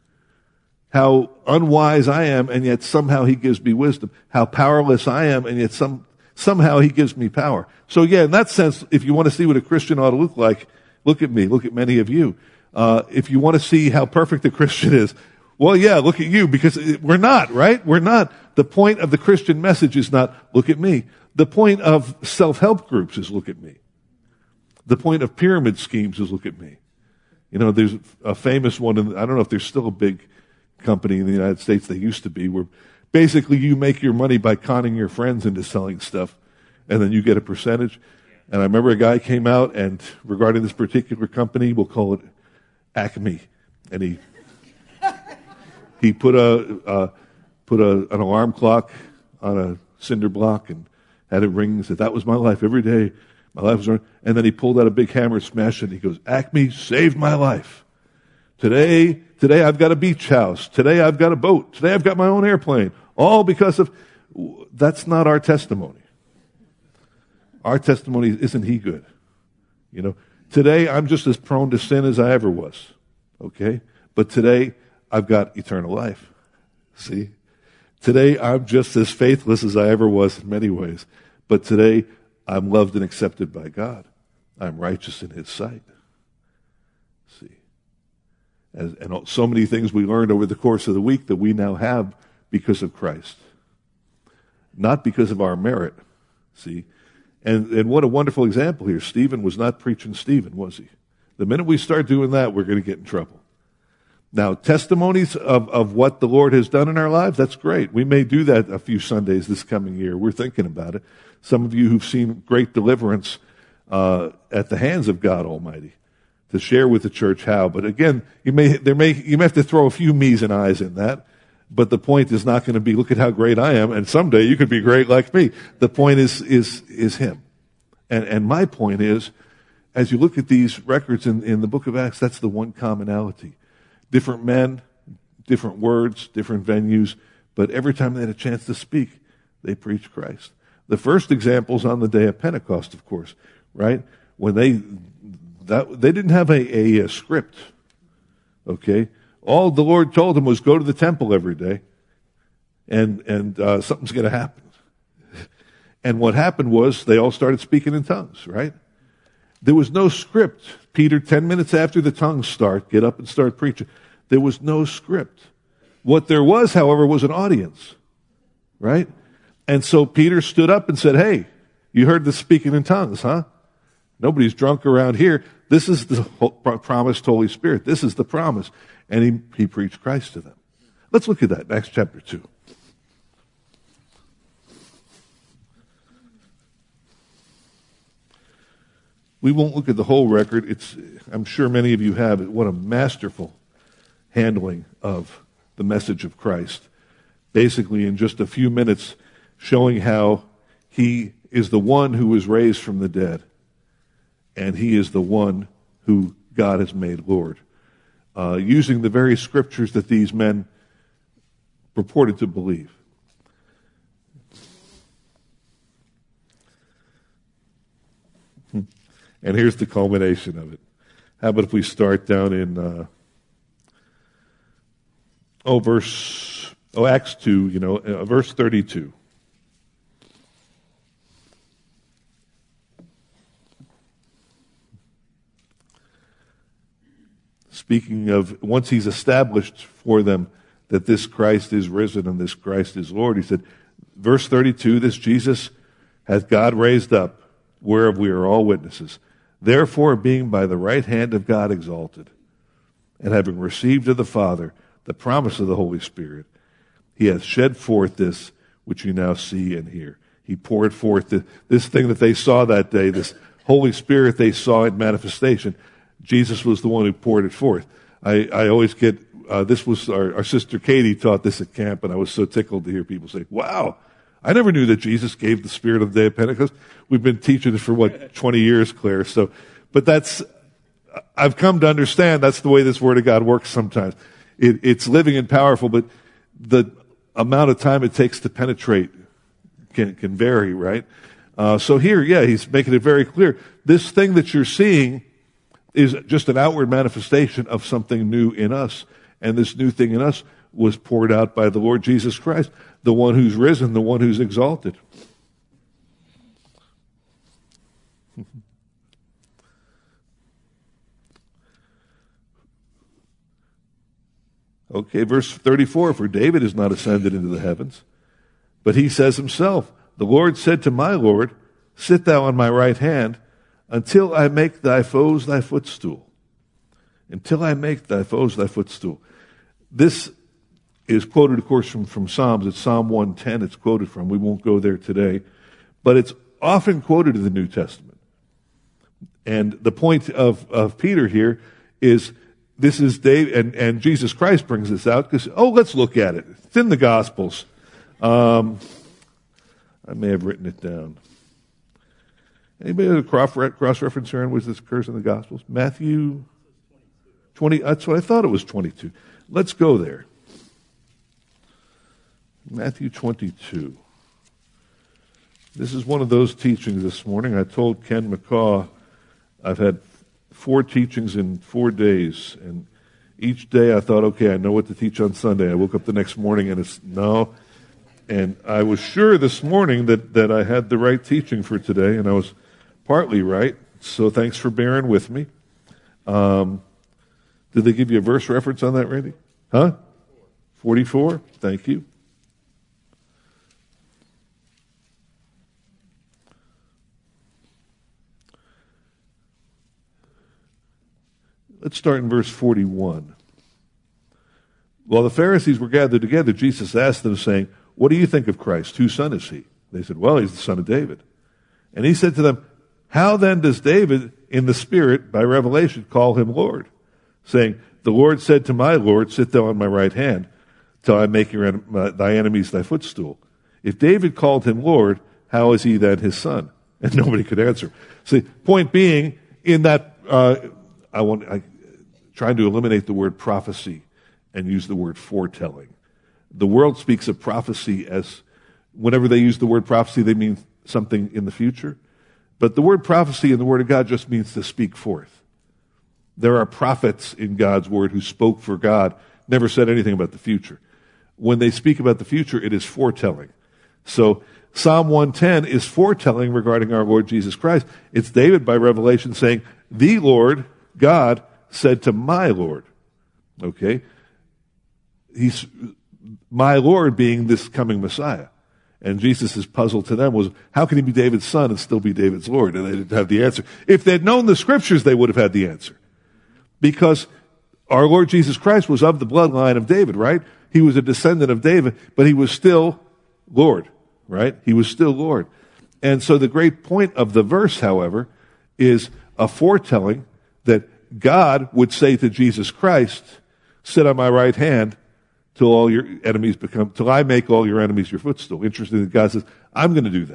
How unwise I am, and yet somehow he gives me wisdom. How powerless I am, and yet some, somehow he gives me power. So yeah, in that sense, if you want to see what a Christian ought to look like, look at me, look at many of you. Uh, if you want to see how perfect a Christian is, well, yeah, look at you, because we're not, right? We're not. The point of the Christian message is not, look at me. The point of self-help groups is, look at me. The point of pyramid schemes is, look at me. You know, there's a famous one, and I don't know if there's still a big company in the United States, they used to be, where basically you make your money by conning your friends into selling stuff, and then you get a percentage. And I remember a guy came out, and regarding this particular company, we'll call it Acme, and he he put a uh, put a, an alarm clock on a cinder block and had it ring and said, that was my life every day. My life was running. And then he pulled out a big hammer, smashed it, and he goes, Acme saved my life. Today, today I've got a beach house. Today I've got a boat. Today I've got my own airplane. All because of, that's not our testimony. Our testimony is, isn't he good? You know, today I'm just as prone to sin as I ever was. Okay? But today I've got eternal life. See? Today I'm just as faithless as I ever was in many ways. But today I'm loved and accepted by God. I'm righteous in his sight. See? As, and so many things we learned over the course of the week that we now have because of Christ. Not because of our merit. See? And, and what a wonderful example here. Stephen was not preaching Stephen, was he? The minute we start doing that, we're going to get in trouble. Now, testimonies of, of what the Lord has done in our lives, that's great. We may do that a few Sundays this coming year. We're thinking about it. Some of you who've seen great deliverance uh, at the hands of God Almighty to share with the church how. But again, you may, there may, you may have to throw a few me's and I's in that. But the point is not going to be, look at how great I am, and someday you could be great like me. The point is, is, is him. And, and my point is, as you look at these records in, in the book of Acts, that's the one commonality. Different men, different words, different venues, but every time they had a chance to speak, they preached Christ. The first example is on the day of Pentecost, of course, right? When they, that, they didn't have a, a, a script, okay? All the Lord told them was go to the temple every day, and, and uh, something's going to happen. And what happened was they all started speaking in tongues, right? There was no script. Peter, ten minutes after the tongues start, get up and start preaching. There was no script. What there was, however, was an audience, right? And so Peter stood up and said, hey, you heard the speaking in tongues, huh? Nobody's drunk around here. This is the promised Holy Spirit. This is the promise. And he, he preached Christ to them. Let's look at that, Acts chapter two. We won't look at the whole record. It's, I'm sure many of you have it. What a masterful handling of the message of Christ. Basically, in just a few minutes, showing how he is the one who was raised from the dead, and he is the one who God has made Lord. Uh, using the very scriptures that these men purported to believe. And here's the culmination of it. How about if we start down in, uh, oh, verse, oh, Acts two, you know, uh, verse thirty-two. Speaking of, once he's established for them that this Christ is risen and this Christ is Lord, he said, verse thirty-two, this Jesus hath God raised up, whereof we are all witnesses. Therefore, being by the right hand of God exalted, and having received of the Father the promise of the Holy Spirit, he hath shed forth this which you now see and hear. He poured forth the, this thing that they saw that day, this Holy Spirit they saw in manifestation. Jesus was the one who poured it forth. I, I always get, uh, this was, our, our sister Katie taught this at camp, and I was so tickled to hear people say, wow, I never knew that Jesus gave the Spirit of the day of Pentecost. We've been teaching this for, what, twenty years, Claire. So, but that's, I've come to understand that's the way this Word of God works sometimes. It, it's living and powerful, but the amount of time it takes to penetrate can, can vary, right? Uh, so here, yeah, he's making it very clear. This thing that you're seeing is just an outward manifestation of something new in us. And this new thing in us was poured out by the Lord Jesus Christ, the one who's risen, the one who's exalted. Okay, verse thirty-four, for David is not ascended into the heavens, but he says himself, the Lord said to my Lord, sit thou on my right hand, until I make thy foes thy footstool. Until I make thy foes thy footstool. This is quoted, of course, from, from Psalms. It's Psalm one ten it's quoted from. We won't go there today. But it's often quoted in the New Testament. And the point of, of Peter here is this is David, and, and Jesus Christ brings this out because, oh, let's look at it. It's in the Gospels. Um, I may have written it down. Anybody have a cross-reference here on which this occurs in the Gospels? Matthew twenty, that's what I thought it was twenty-two. Let's go there. Matthew twenty-two. This is one of those teachings this morning. I told Ken McCaw I've had four teachings in four days, and each day I thought, okay, I know what to teach on Sunday. I woke up the next morning and it's no. And I was sure this morning that, that I had the right teaching for today, and I was partly right, so thanks for bearing with me. Um, did they give you a verse reference on that, Randy? Huh? forty-four? Thank you. Let's start in verse forty-one. While the Pharisees were gathered together, Jesus asked them, saying, what do you think of Christ? Whose son is he? They said, well, he's the son of David. And he said to them, how then does David, in the Spirit, by revelation, call him Lord? Saying, the Lord said to my Lord, sit thou on my right hand, till I make your en- uh, thy enemies thy footstool. If David called him Lord, how is he then his son? And nobody could answer. See, point being, in that, uh, I want, I trying to eliminate the word prophecy and use the word foretelling. The world speaks of prophecy as, whenever they use the word prophecy, they mean something in the future. But the word prophecy in the Word of God just means to speak forth. There are prophets in God's Word who spoke for God, never said anything about the future. When they speak about the future, it is foretelling. So Psalm one ten is foretelling regarding our Lord Jesus Christ. It's David by revelation saying, the Lord, God, said to my Lord. Okay? He's my Lord being this coming Messiah. And Jesus' puzzle to them was, how can he be David's son and still be David's Lord? And they didn't have the answer. If they'd known the scriptures, they would have had the answer. Because our Lord Jesus Christ was of the bloodline of David, right? He was a descendant of David, but he was still Lord, right? He was still Lord. And so the great point of the verse, however, is a foretelling that God would say to Jesus Christ, sit on my right hand till all your enemies become, till I make all your enemies your footstool. Interesting that God says, I'm going to do that.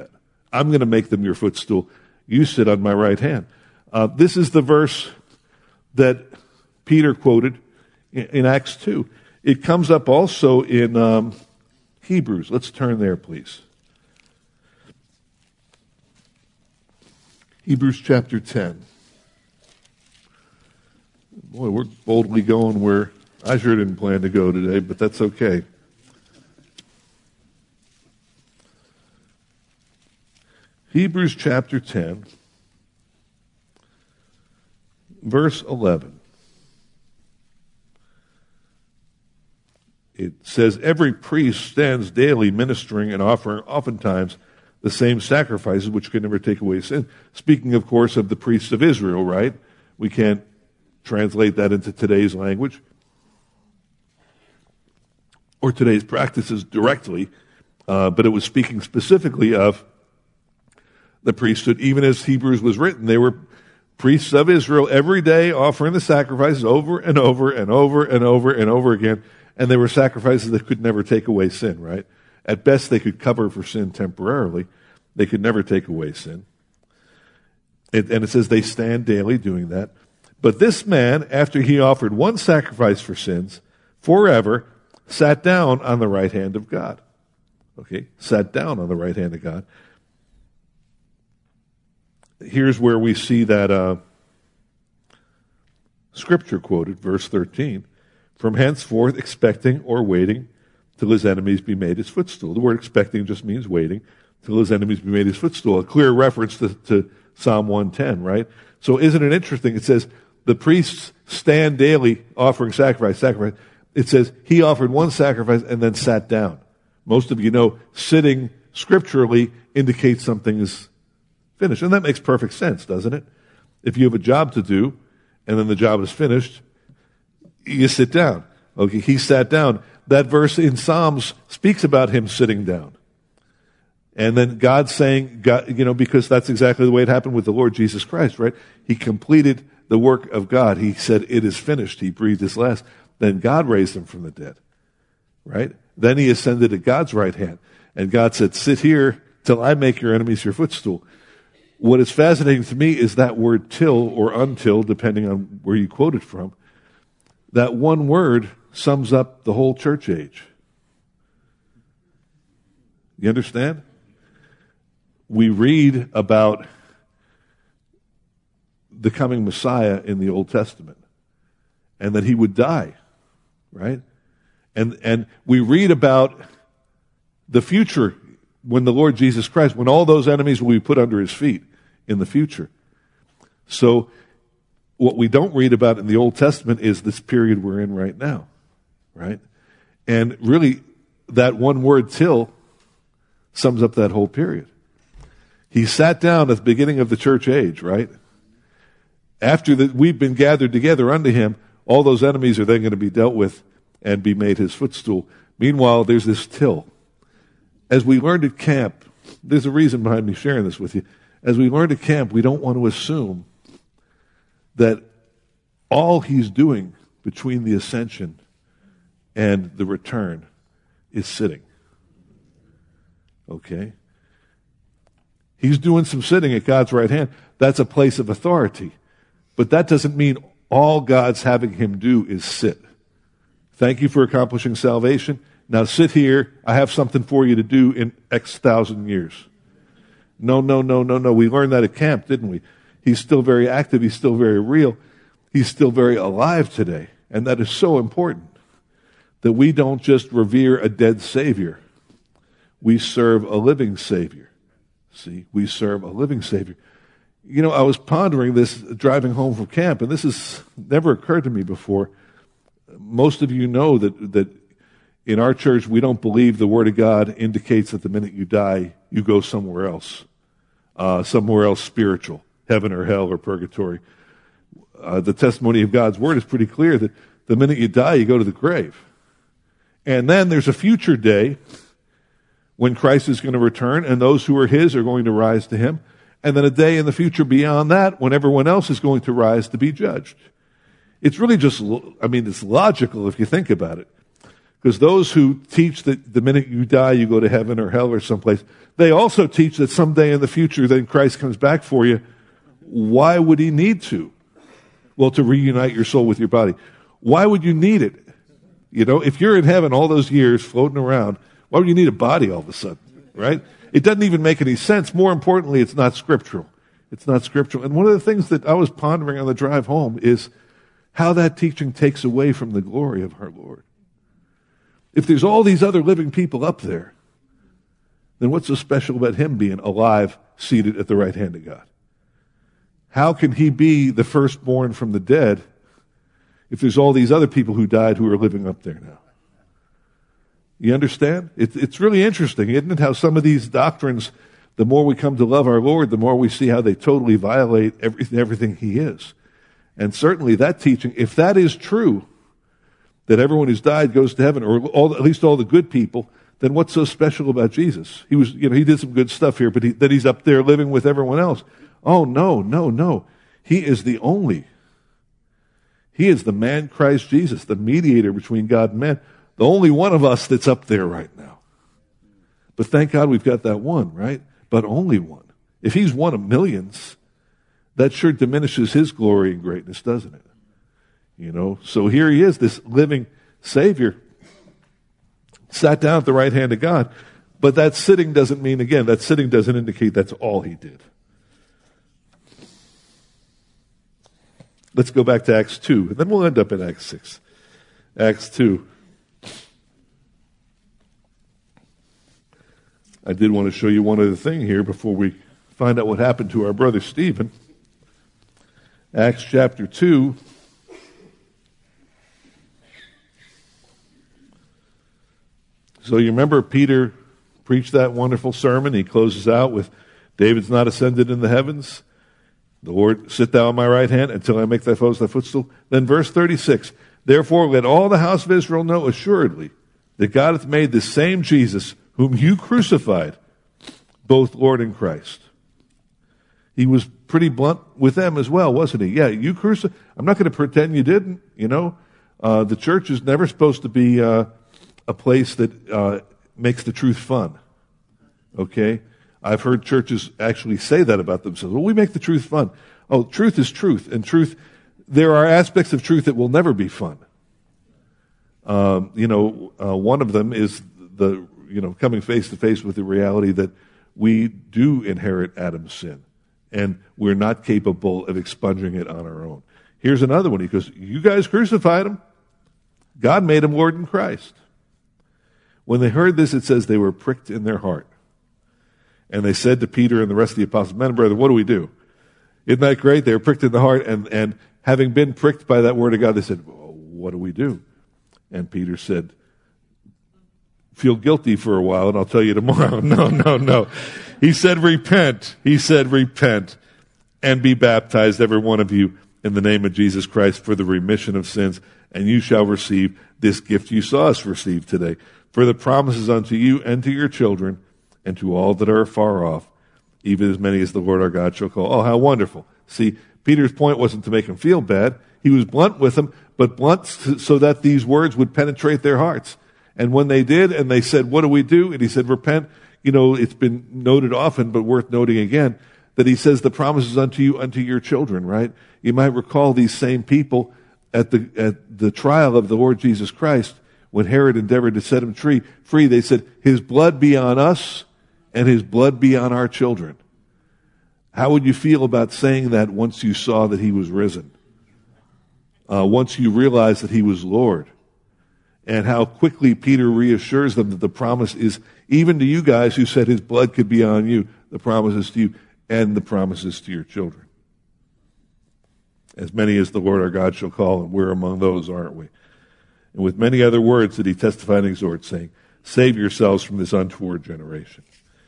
I'm going to make them your footstool. You sit on my right hand. Uh, this is the verse that Peter quoted in, in Acts two. It comes up also in um, Hebrews. Let's turn there, please. Hebrews chapter ten. Boy, we're boldly going where I sure didn't plan to go today, but that's okay. Hebrews chapter ten, verse eleven. It says, every priest stands daily ministering and offering oftentimes the same sacrifices which can never take away sin. Speaking, of course, of the priests of Israel, right? We can't translate that into today's language or today's practices directly, uh, but it was speaking specifically of the priesthood. Even as Hebrews was written, they were priests of Israel every day offering the sacrifices over and over and over and over and over again, and they were sacrifices that could never take away sin, right? At best, they could cover for sin temporarily. They could never take away sin. It, and it says they stand daily doing that. But this man, after he offered one sacrifice for sins forever, sat down on the right hand of God. Okay, sat down on the right hand of God. Here's where we see that uh, scripture quoted, verse thirteen. From henceforth expecting or waiting till his enemies be made his footstool. The word expecting just means waiting till his enemies be made his footstool. A clear reference to, to Psalm one ten, right? So isn't it interesting? It says, the priests stand daily offering sacrifice, sacrifice. It says, he offered one sacrifice and then sat down. Most of you know, sitting scripturally indicates something is finished. And that makes perfect sense, doesn't it? If you have a job to do, and then the job is finished, you sit down. Okay, he sat down. That verse in Psalms speaks about him sitting down. And then God saying, God, you know, because that's exactly the way it happened with the Lord Jesus Christ, right? He completed the work of God. He said, it is finished. He breathed his last. Then God raised him from the dead, right? Then he ascended at God's right hand. And God said, sit here till I make your enemies your footstool. What is fascinating to me is that word till or until, depending on where you quote it from. That one word sums up the whole church age. You understand? We read about the coming Messiah in the Old Testament and that he would die, right? And and we read about the future when the Lord Jesus Christ, when all those enemies will be put under his feet in the future. So what we don't read about in the Old Testament is this period we're in right now, right? And really, that one word till sums up that whole period. He sat down at the beginning of the church age, right? After that, we've been gathered together unto him, all those enemies are then going to be dealt with and be made his footstool. Meanwhile, there's this till. As we learned at camp, there's a reason behind me sharing this with you. As we learned at camp, we don't want to assume that all he's doing between the ascension and the return is sitting. Okay? He's doing some sitting at God's right hand. That's a place of authority. But that doesn't mean all God's having him do is sit. Thank you for accomplishing salvation. Now sit here. I have something for you to do in X thousand years. No, no, no, no, no. We learned that at camp, didn't we? He's still very active. He's still very real. He's still very alive today. And that is so important that we don't just revere a dead Savior. We serve a living Savior. See, we serve a living Savior. You know, I was pondering this driving home from camp, and this has never occurred to me before. Most of you know that, that in our church, we don't believe the Word of God indicates that the minute you die, you go somewhere else, uh, somewhere else spiritual, heaven or hell or purgatory. Uh, the testimony of God's Word is pretty clear that the minute you die, you go to the grave. And then there's a future day when Christ is going to return, and those who are his are going to rise to him. And then a day in the future beyond that when everyone else is going to rise to be judged. It's really just, I mean, it's logical if you think about it. Because those who teach that the minute you die, you go to heaven or hell or someplace, they also teach that someday in the future, then Christ comes back for you. Why would he need to? Well, to reunite your soul with your body. Why would you need it? You know, if you're in heaven all those years floating around, why would you need a body all of a sudden, right? It doesn't even make any sense. More importantly, it's not scriptural. It's not scriptural. And one of the things that I was pondering on the drive home is how that teaching takes away from the glory of our Lord. If there's all these other living people up there, then what's so special about him being alive, seated at the right hand of God? How can he be the firstborn from the dead if there's all these other people who died who are living up there now? You understand? It, it's really interesting, isn't it, how some of these doctrines, the more we come to love our Lord, the more we see how they totally violate everything, everything he is. And certainly that teaching, if that is true, that everyone who's died goes to heaven, or all, at least all the good people, then what's so special about Jesus? He was, you know, he did some good stuff here, but he, that he's up there living with everyone else. Oh, no, no, no. He is the only. He is the man Christ Jesus, the mediator between God and man. The only one of us that's up there right now. But thank God we've got that one, right? But only one. If he's one of millions, that sure diminishes his glory and greatness, doesn't it? You know, so here he is, this living Savior, sat down at the right hand of God. But that sitting doesn't mean, again, that sitting doesn't indicate that's all he did. Let's go back to Acts two, and then we'll end up in Acts six. Acts two. I did want to show you one other thing here before we find out what happened to our brother Stephen. Acts chapter two. So you remember Peter preached that wonderful sermon. He closes out with, David's not ascended in the heavens. The Lord, sit thou on my right hand until I make thy foes thy footstool. Then verse thirty-six, therefore let all the house of Israel know assuredly that God hath made the same Jesus whom you crucified, both Lord and Christ. He was pretty blunt with them as well, wasn't he? Yeah, you crucified. I'm not going to pretend you didn't, you know. Uh, the church is never supposed to be uh, a place that uh, makes the truth fun. Okay? I've heard churches actually say that about themselves. Well, we make the truth fun. Oh, truth is truth. And truth, there are aspects of truth that will never be fun. Um, you know, uh, one of them is the, you know, coming face to face with the reality that we do inherit Adam's sin. And we're not capable of expunging it on our own. Here's another one. He goes, you guys crucified him. God made him Lord in Christ. When they heard this, it says they were pricked in their heart. And they said to Peter and the rest of the apostles, men and brethren, what do we do? Isn't that great? They were pricked in the heart, and, and having been pricked by that word of God, they said, well, what do we do? And Peter said, feel guilty for a while, and I'll tell you tomorrow. No, no, no. He said, repent. He said, repent, and be baptized, every one of you, in the name of Jesus Christ for the remission of sins, and you shall receive this gift you saw us receive today. For the promises unto you and to your children, and to all that are far off, even as many as the Lord our God shall call. Oh, how wonderful. See, Peter's point wasn't to make him feel bad. He was blunt with them, but blunt so that these words would penetrate their hearts. And when they did, and they said, what do we do? And he said, repent. You know, it's been noted often, but worth noting again, that he says the promises unto you, unto your children, right? You might recall these same people at the, at the trial of the Lord Jesus Christ, when Herod endeavored to set him free, free, they said, his blood be on us, and his blood be on our children. How would you feel about saying that once you saw that he was risen? Uh, once you realized that he was Lord? And how quickly Peter reassures them that the promise is, even to you guys who said his blood could be on you, the promise is to you, and the promise is to your children. As many as the Lord our God shall call, and we're among those, aren't we? And with many other words did he testify and exhort, saying, save yourselves from this untoward generation.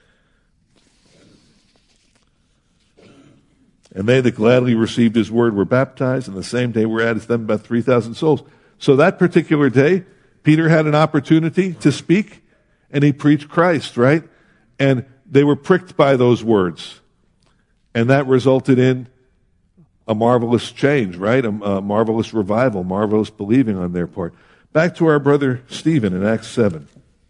And they that gladly received his word were baptized, and the same day were added to them about three thousand souls. So that particular day, Peter had an opportunity to speak, and he preached Christ, right? And they were pricked by those words. And that resulted in a marvelous change, right? A, a marvelous revival, marvelous believing on their part. Back to our brother Stephen in Acts seven.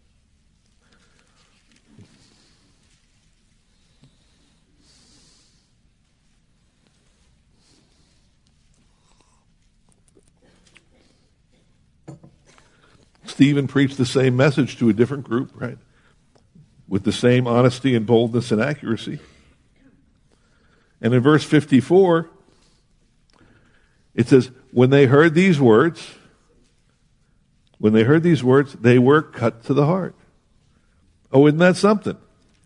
Stephen preached the same message to a different group, right? With the same honesty and boldness and accuracy. And in verse fifty-four, it says, when they heard these words, when they heard these words, they were cut to the heart. Oh, isn't that something?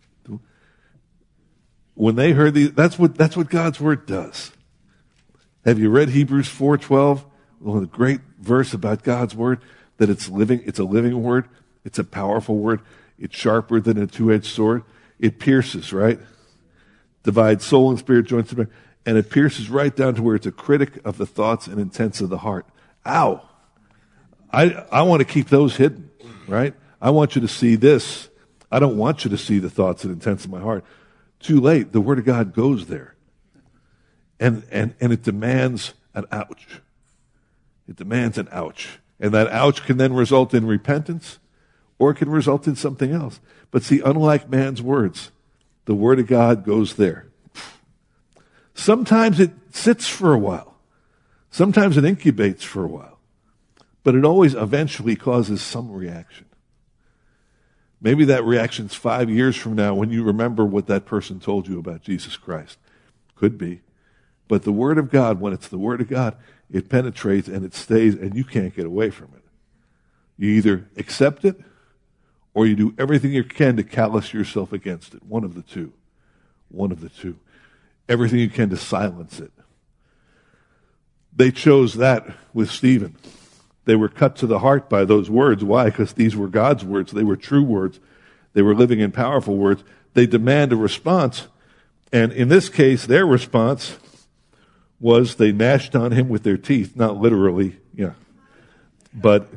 When they heard these, that's what, that's what God's word does. Have you read Hebrews four twelve? Well, the great verse about God's word, that it's living, it's a living word, it's a powerful word, it's sharper than a two-edged sword. It pierces, right? Divides soul and spirit, joints and marrow, and it pierces right down to where it's a critic of the thoughts and intents of the heart. Ow! I I want to keep those hidden, right? I want you to see this. I don't want you to see the thoughts and intents of my heart. Too late. The Word of God goes there. And and and it demands an ouch. It demands an ouch. And that ouch can then result in repentance, or it can result in something else. But see, unlike man's words, the Word of God goes there. Sometimes it sits for a while. Sometimes it incubates for a while. But it always eventually causes some reaction. Maybe that reaction's five years from now when you remember what that person told you about Jesus Christ. Could be. But the Word of God, when it's the Word of God, it penetrates and it stays and you can't get away from it. You either accept it or you do everything you can to callous yourself against it. One of the two. One of the two. Everything you can to silence it. They chose that with Stephen. They were cut to the heart by those words. Why? Because these were God's words. They were true words. They were living in powerful words. They demand a response. And in this case, their response was they gnashed on him with their teeth. Not literally, yeah. But,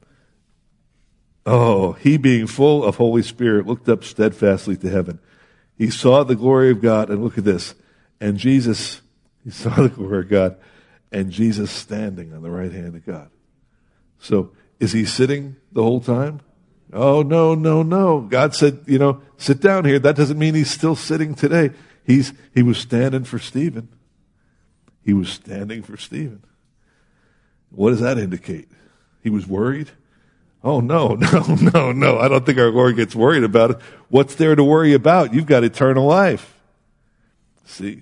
oh, he being full of Holy Spirit looked up steadfastly to heaven. He saw the glory of God, and look at this. And Jesus, he saw the glory of God, and Jesus standing on the right hand of God. So, is he sitting the whole time? Oh, no, no, no. God said, you know, sit down here. That doesn't mean he's still sitting today. He's, he was standing for Stephen. He was standing for Stephen. What does that indicate? He was worried? Oh, no, no, no, no. I don't think our Lord gets worried about it. What's there to worry about? You've got eternal life. See?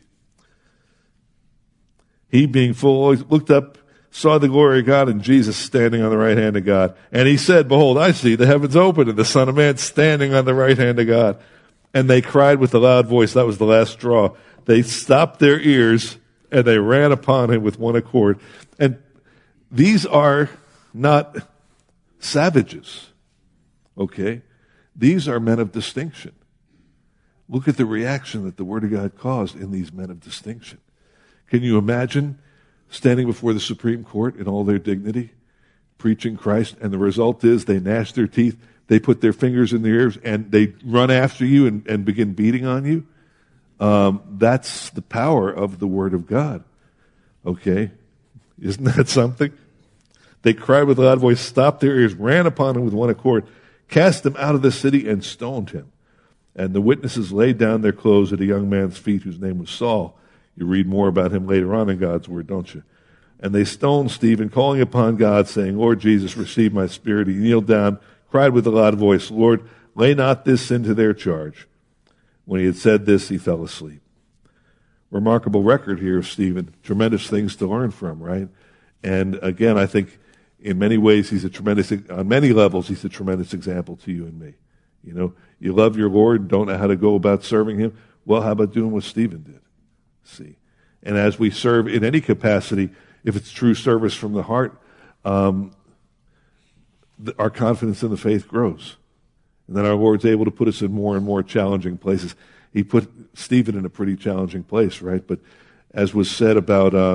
He being full, looked up, saw the glory of God and Jesus standing on the right hand of God. And he said, behold, I see the heavens open and the Son of Man standing on the right hand of God. And they cried with a loud voice. That was the last straw. They stopped their ears and they ran upon him with one accord. And these are not savages. Okay? These are men of distinction. Look at the reaction that the Word of God caused in these men of distinction. Can you imagine standing before the Supreme Court in all their dignity, preaching Christ, and the result is they gnash their teeth, they put their fingers in their ears, and they run after you and, and begin beating on you? Um, that's the power of the Word of God. Okay? Isn't that something? They cried with a loud voice, stopped their ears, ran upon him with one accord, cast him out of the city, and stoned him. And the witnesses laid down their clothes at a young man's feet whose name was Saul. You read more about him later on in God's Word, don't you? And they stoned Stephen, calling upon God, saying, Lord Jesus, receive my spirit. He kneeled down, cried with a loud voice, Lord, lay not this sin to their charge. When he had said this, he fell asleep. Remarkable record here of Stephen. Tremendous things to learn from, right? And again, I think in many ways he's a tremendous, on many levels, he's a tremendous example to you and me. You know, you love your Lord and don't know how to go about serving him. Well, how about doing what Stephen did? See, and as we serve in any capacity, if it's true service from the heart, um, the, our confidence in the faith grows. And then our Lord's able to put us in more and more challenging places. He put Stephen in a pretty challenging place, right? But as was said about, uh,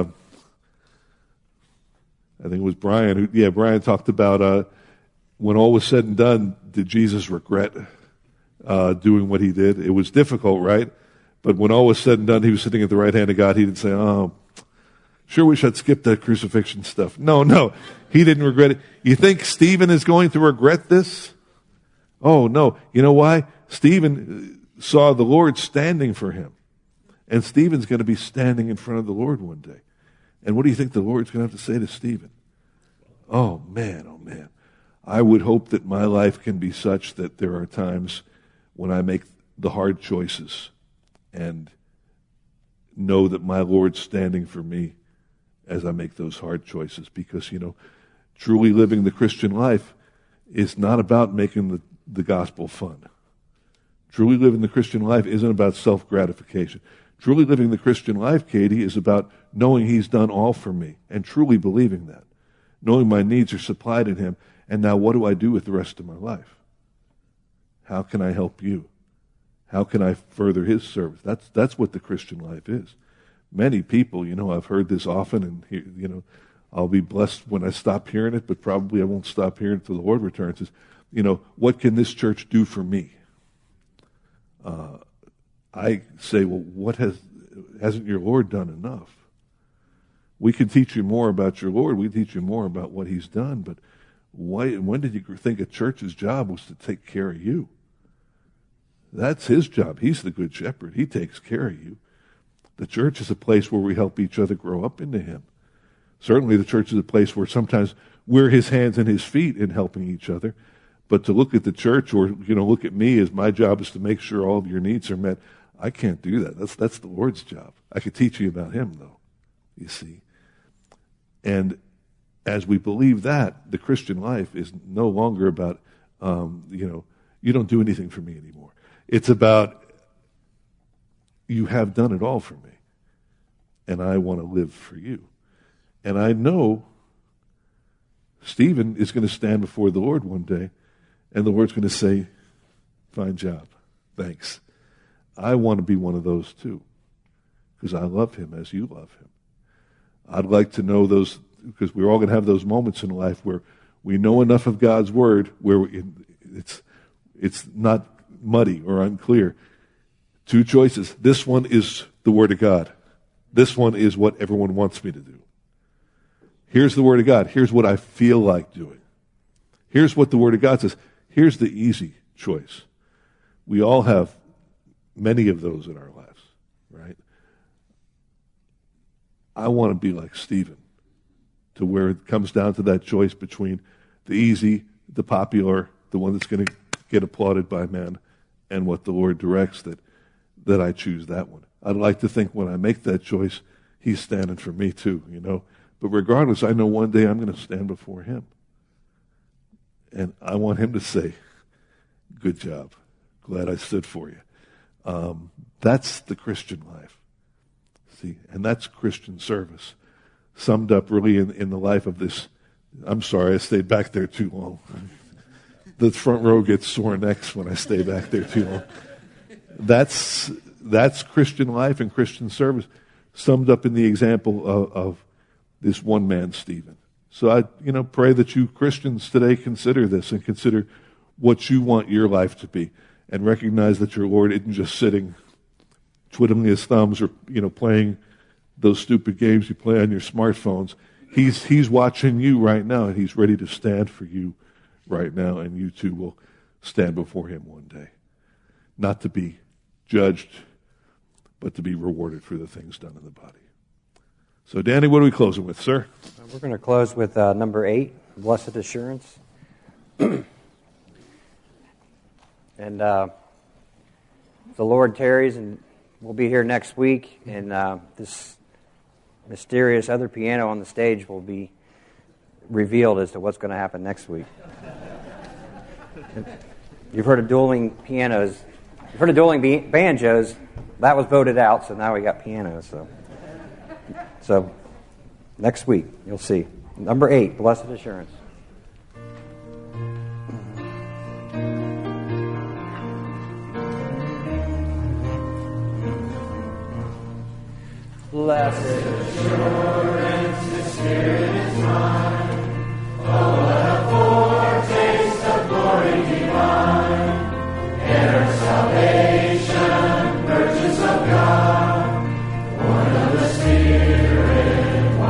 I think it was Brian, who, yeah, Brian talked about uh, when all was said and done, did Jesus regret uh, doing what he did? It was difficult, right? But when all was said and done, he was sitting at the right hand of God. He didn't say, oh, Sure wish I'd skipped that crucifixion stuff. No, no, he didn't regret it. You think Stephen is going to regret this? Oh, no. You know why? Stephen saw the Lord standing for him. And Stephen's going to be standing in front of the Lord one day. And what do you think the Lord's going to have to say to Stephen? Oh, man, oh, man. I would hope that my life can be such that there are times when I make the hard choices and know that my Lord's standing for me as I make those hard choices. Because, you know, truly living the Christian life is not about making the, the gospel fun. Truly living the Christian life isn't about self-gratification. Truly living the Christian life, Katie, is about knowing he's done all for me and truly believing that. Knowing my needs are supplied in him. And now what do I do with the rest of my life? How can I help you? How can I further his service? That's that's what the Christian life is. Many people, you know, I've heard this often, and, you know, I'll be blessed when I stop hearing it, but probably I won't stop hearing it until the Lord returns, is, you know, what can this church do for me? Uh, I say, well, what has, hasn't your Lord done enough? We can teach you more about your Lord. We can teach you more about what he's done, but why, when did you think a church's job was to take care of you? That's his job. He's the good shepherd. He takes care of you. The church is a place where we help each other grow up into him. Certainly the church is a place where sometimes we're his hands and his feet in helping each other. But to look at the church or, you know, look at me as my job is to make sure all of your needs are met, I can't do that. That's, that's the Lord's job. I could teach you about him, though, you see. And as we believe that, the Christian life is no longer about, um, you know, you don't do anything for me anymore. It's about, you have done it all for me, and I want to live for you. And I know Stephen is going to stand before the Lord one day, and the Lord's going to say, fine job, thanks. I want to be one of those too, because I love him as you love him. I'd like to know those, because we're all going to have those moments in life where we know enough of God's word where we, it's it's not muddy or unclear. Two choices. This one is the word of God. This one is what everyone wants me to do. Here's the word of God. Here's what I feel like doing. Here's what the word of God says. Here's the easy choice. We all have many of those in our lives, right? I want to be like Stephen, to where it comes down to that choice between the easy, the popular, the one that's going to get applauded by men, and what the Lord directs, that that I choose that one. I'd like to think when I make that choice, he's standing for me too, you know. But regardless, I know one day I'm going to stand before him. And I want him to say, good job. Glad I stood for you. Um, that's the Christian life. See, and that's Christian service. Summed up really in, in the life of this. I'm sorry, I stayed back there too long. The front row gets sore necks when I stay back there too long. That's that's Christian life and Christian service, summed up in the example of, of this one man, Stephen. So I, you know, pray that you Christians today consider this and consider what you want your life to be, and recognize that your Lord isn't just sitting twiddling his thumbs or, you know, playing those stupid games you play on your smartphones. He's he's watching you right now, and he's ready to stand for you right now, and you too will stand before him one day. Not to be judged, but to be rewarded for the things done in the body. So, Danny, what are we closing with, sir? We're going to close with uh, number eight, Blessed Assurance. And uh, the Lord tarries, and we'll be here next week, and uh, this mysterious other piano on the stage will be revealed as to what's going to happen next week. You've heard of dueling pianos. You've heard of dueling be- banjos. That was voted out, so now we got pianos. So, so next week, you'll see. Number eight, Blessed Assurance. Blessed assurance, the Spirit is mine. Oh, what a foretaste of glory divine. Heir of salvation, purchase of God, born of the Spirit,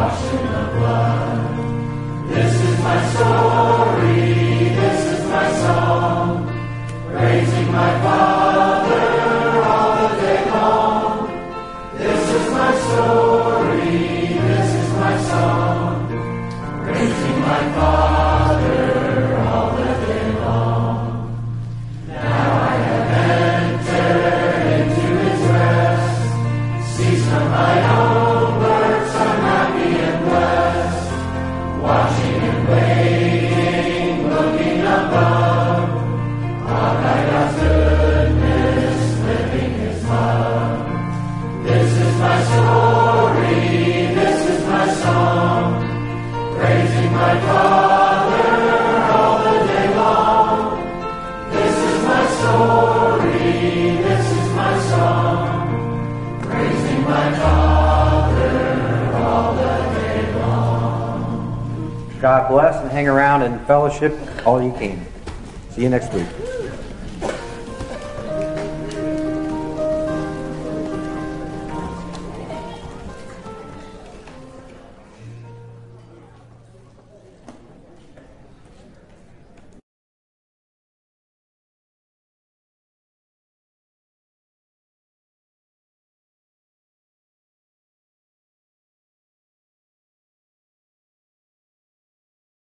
God bless, and hang around and fellowship all you can. See you next week.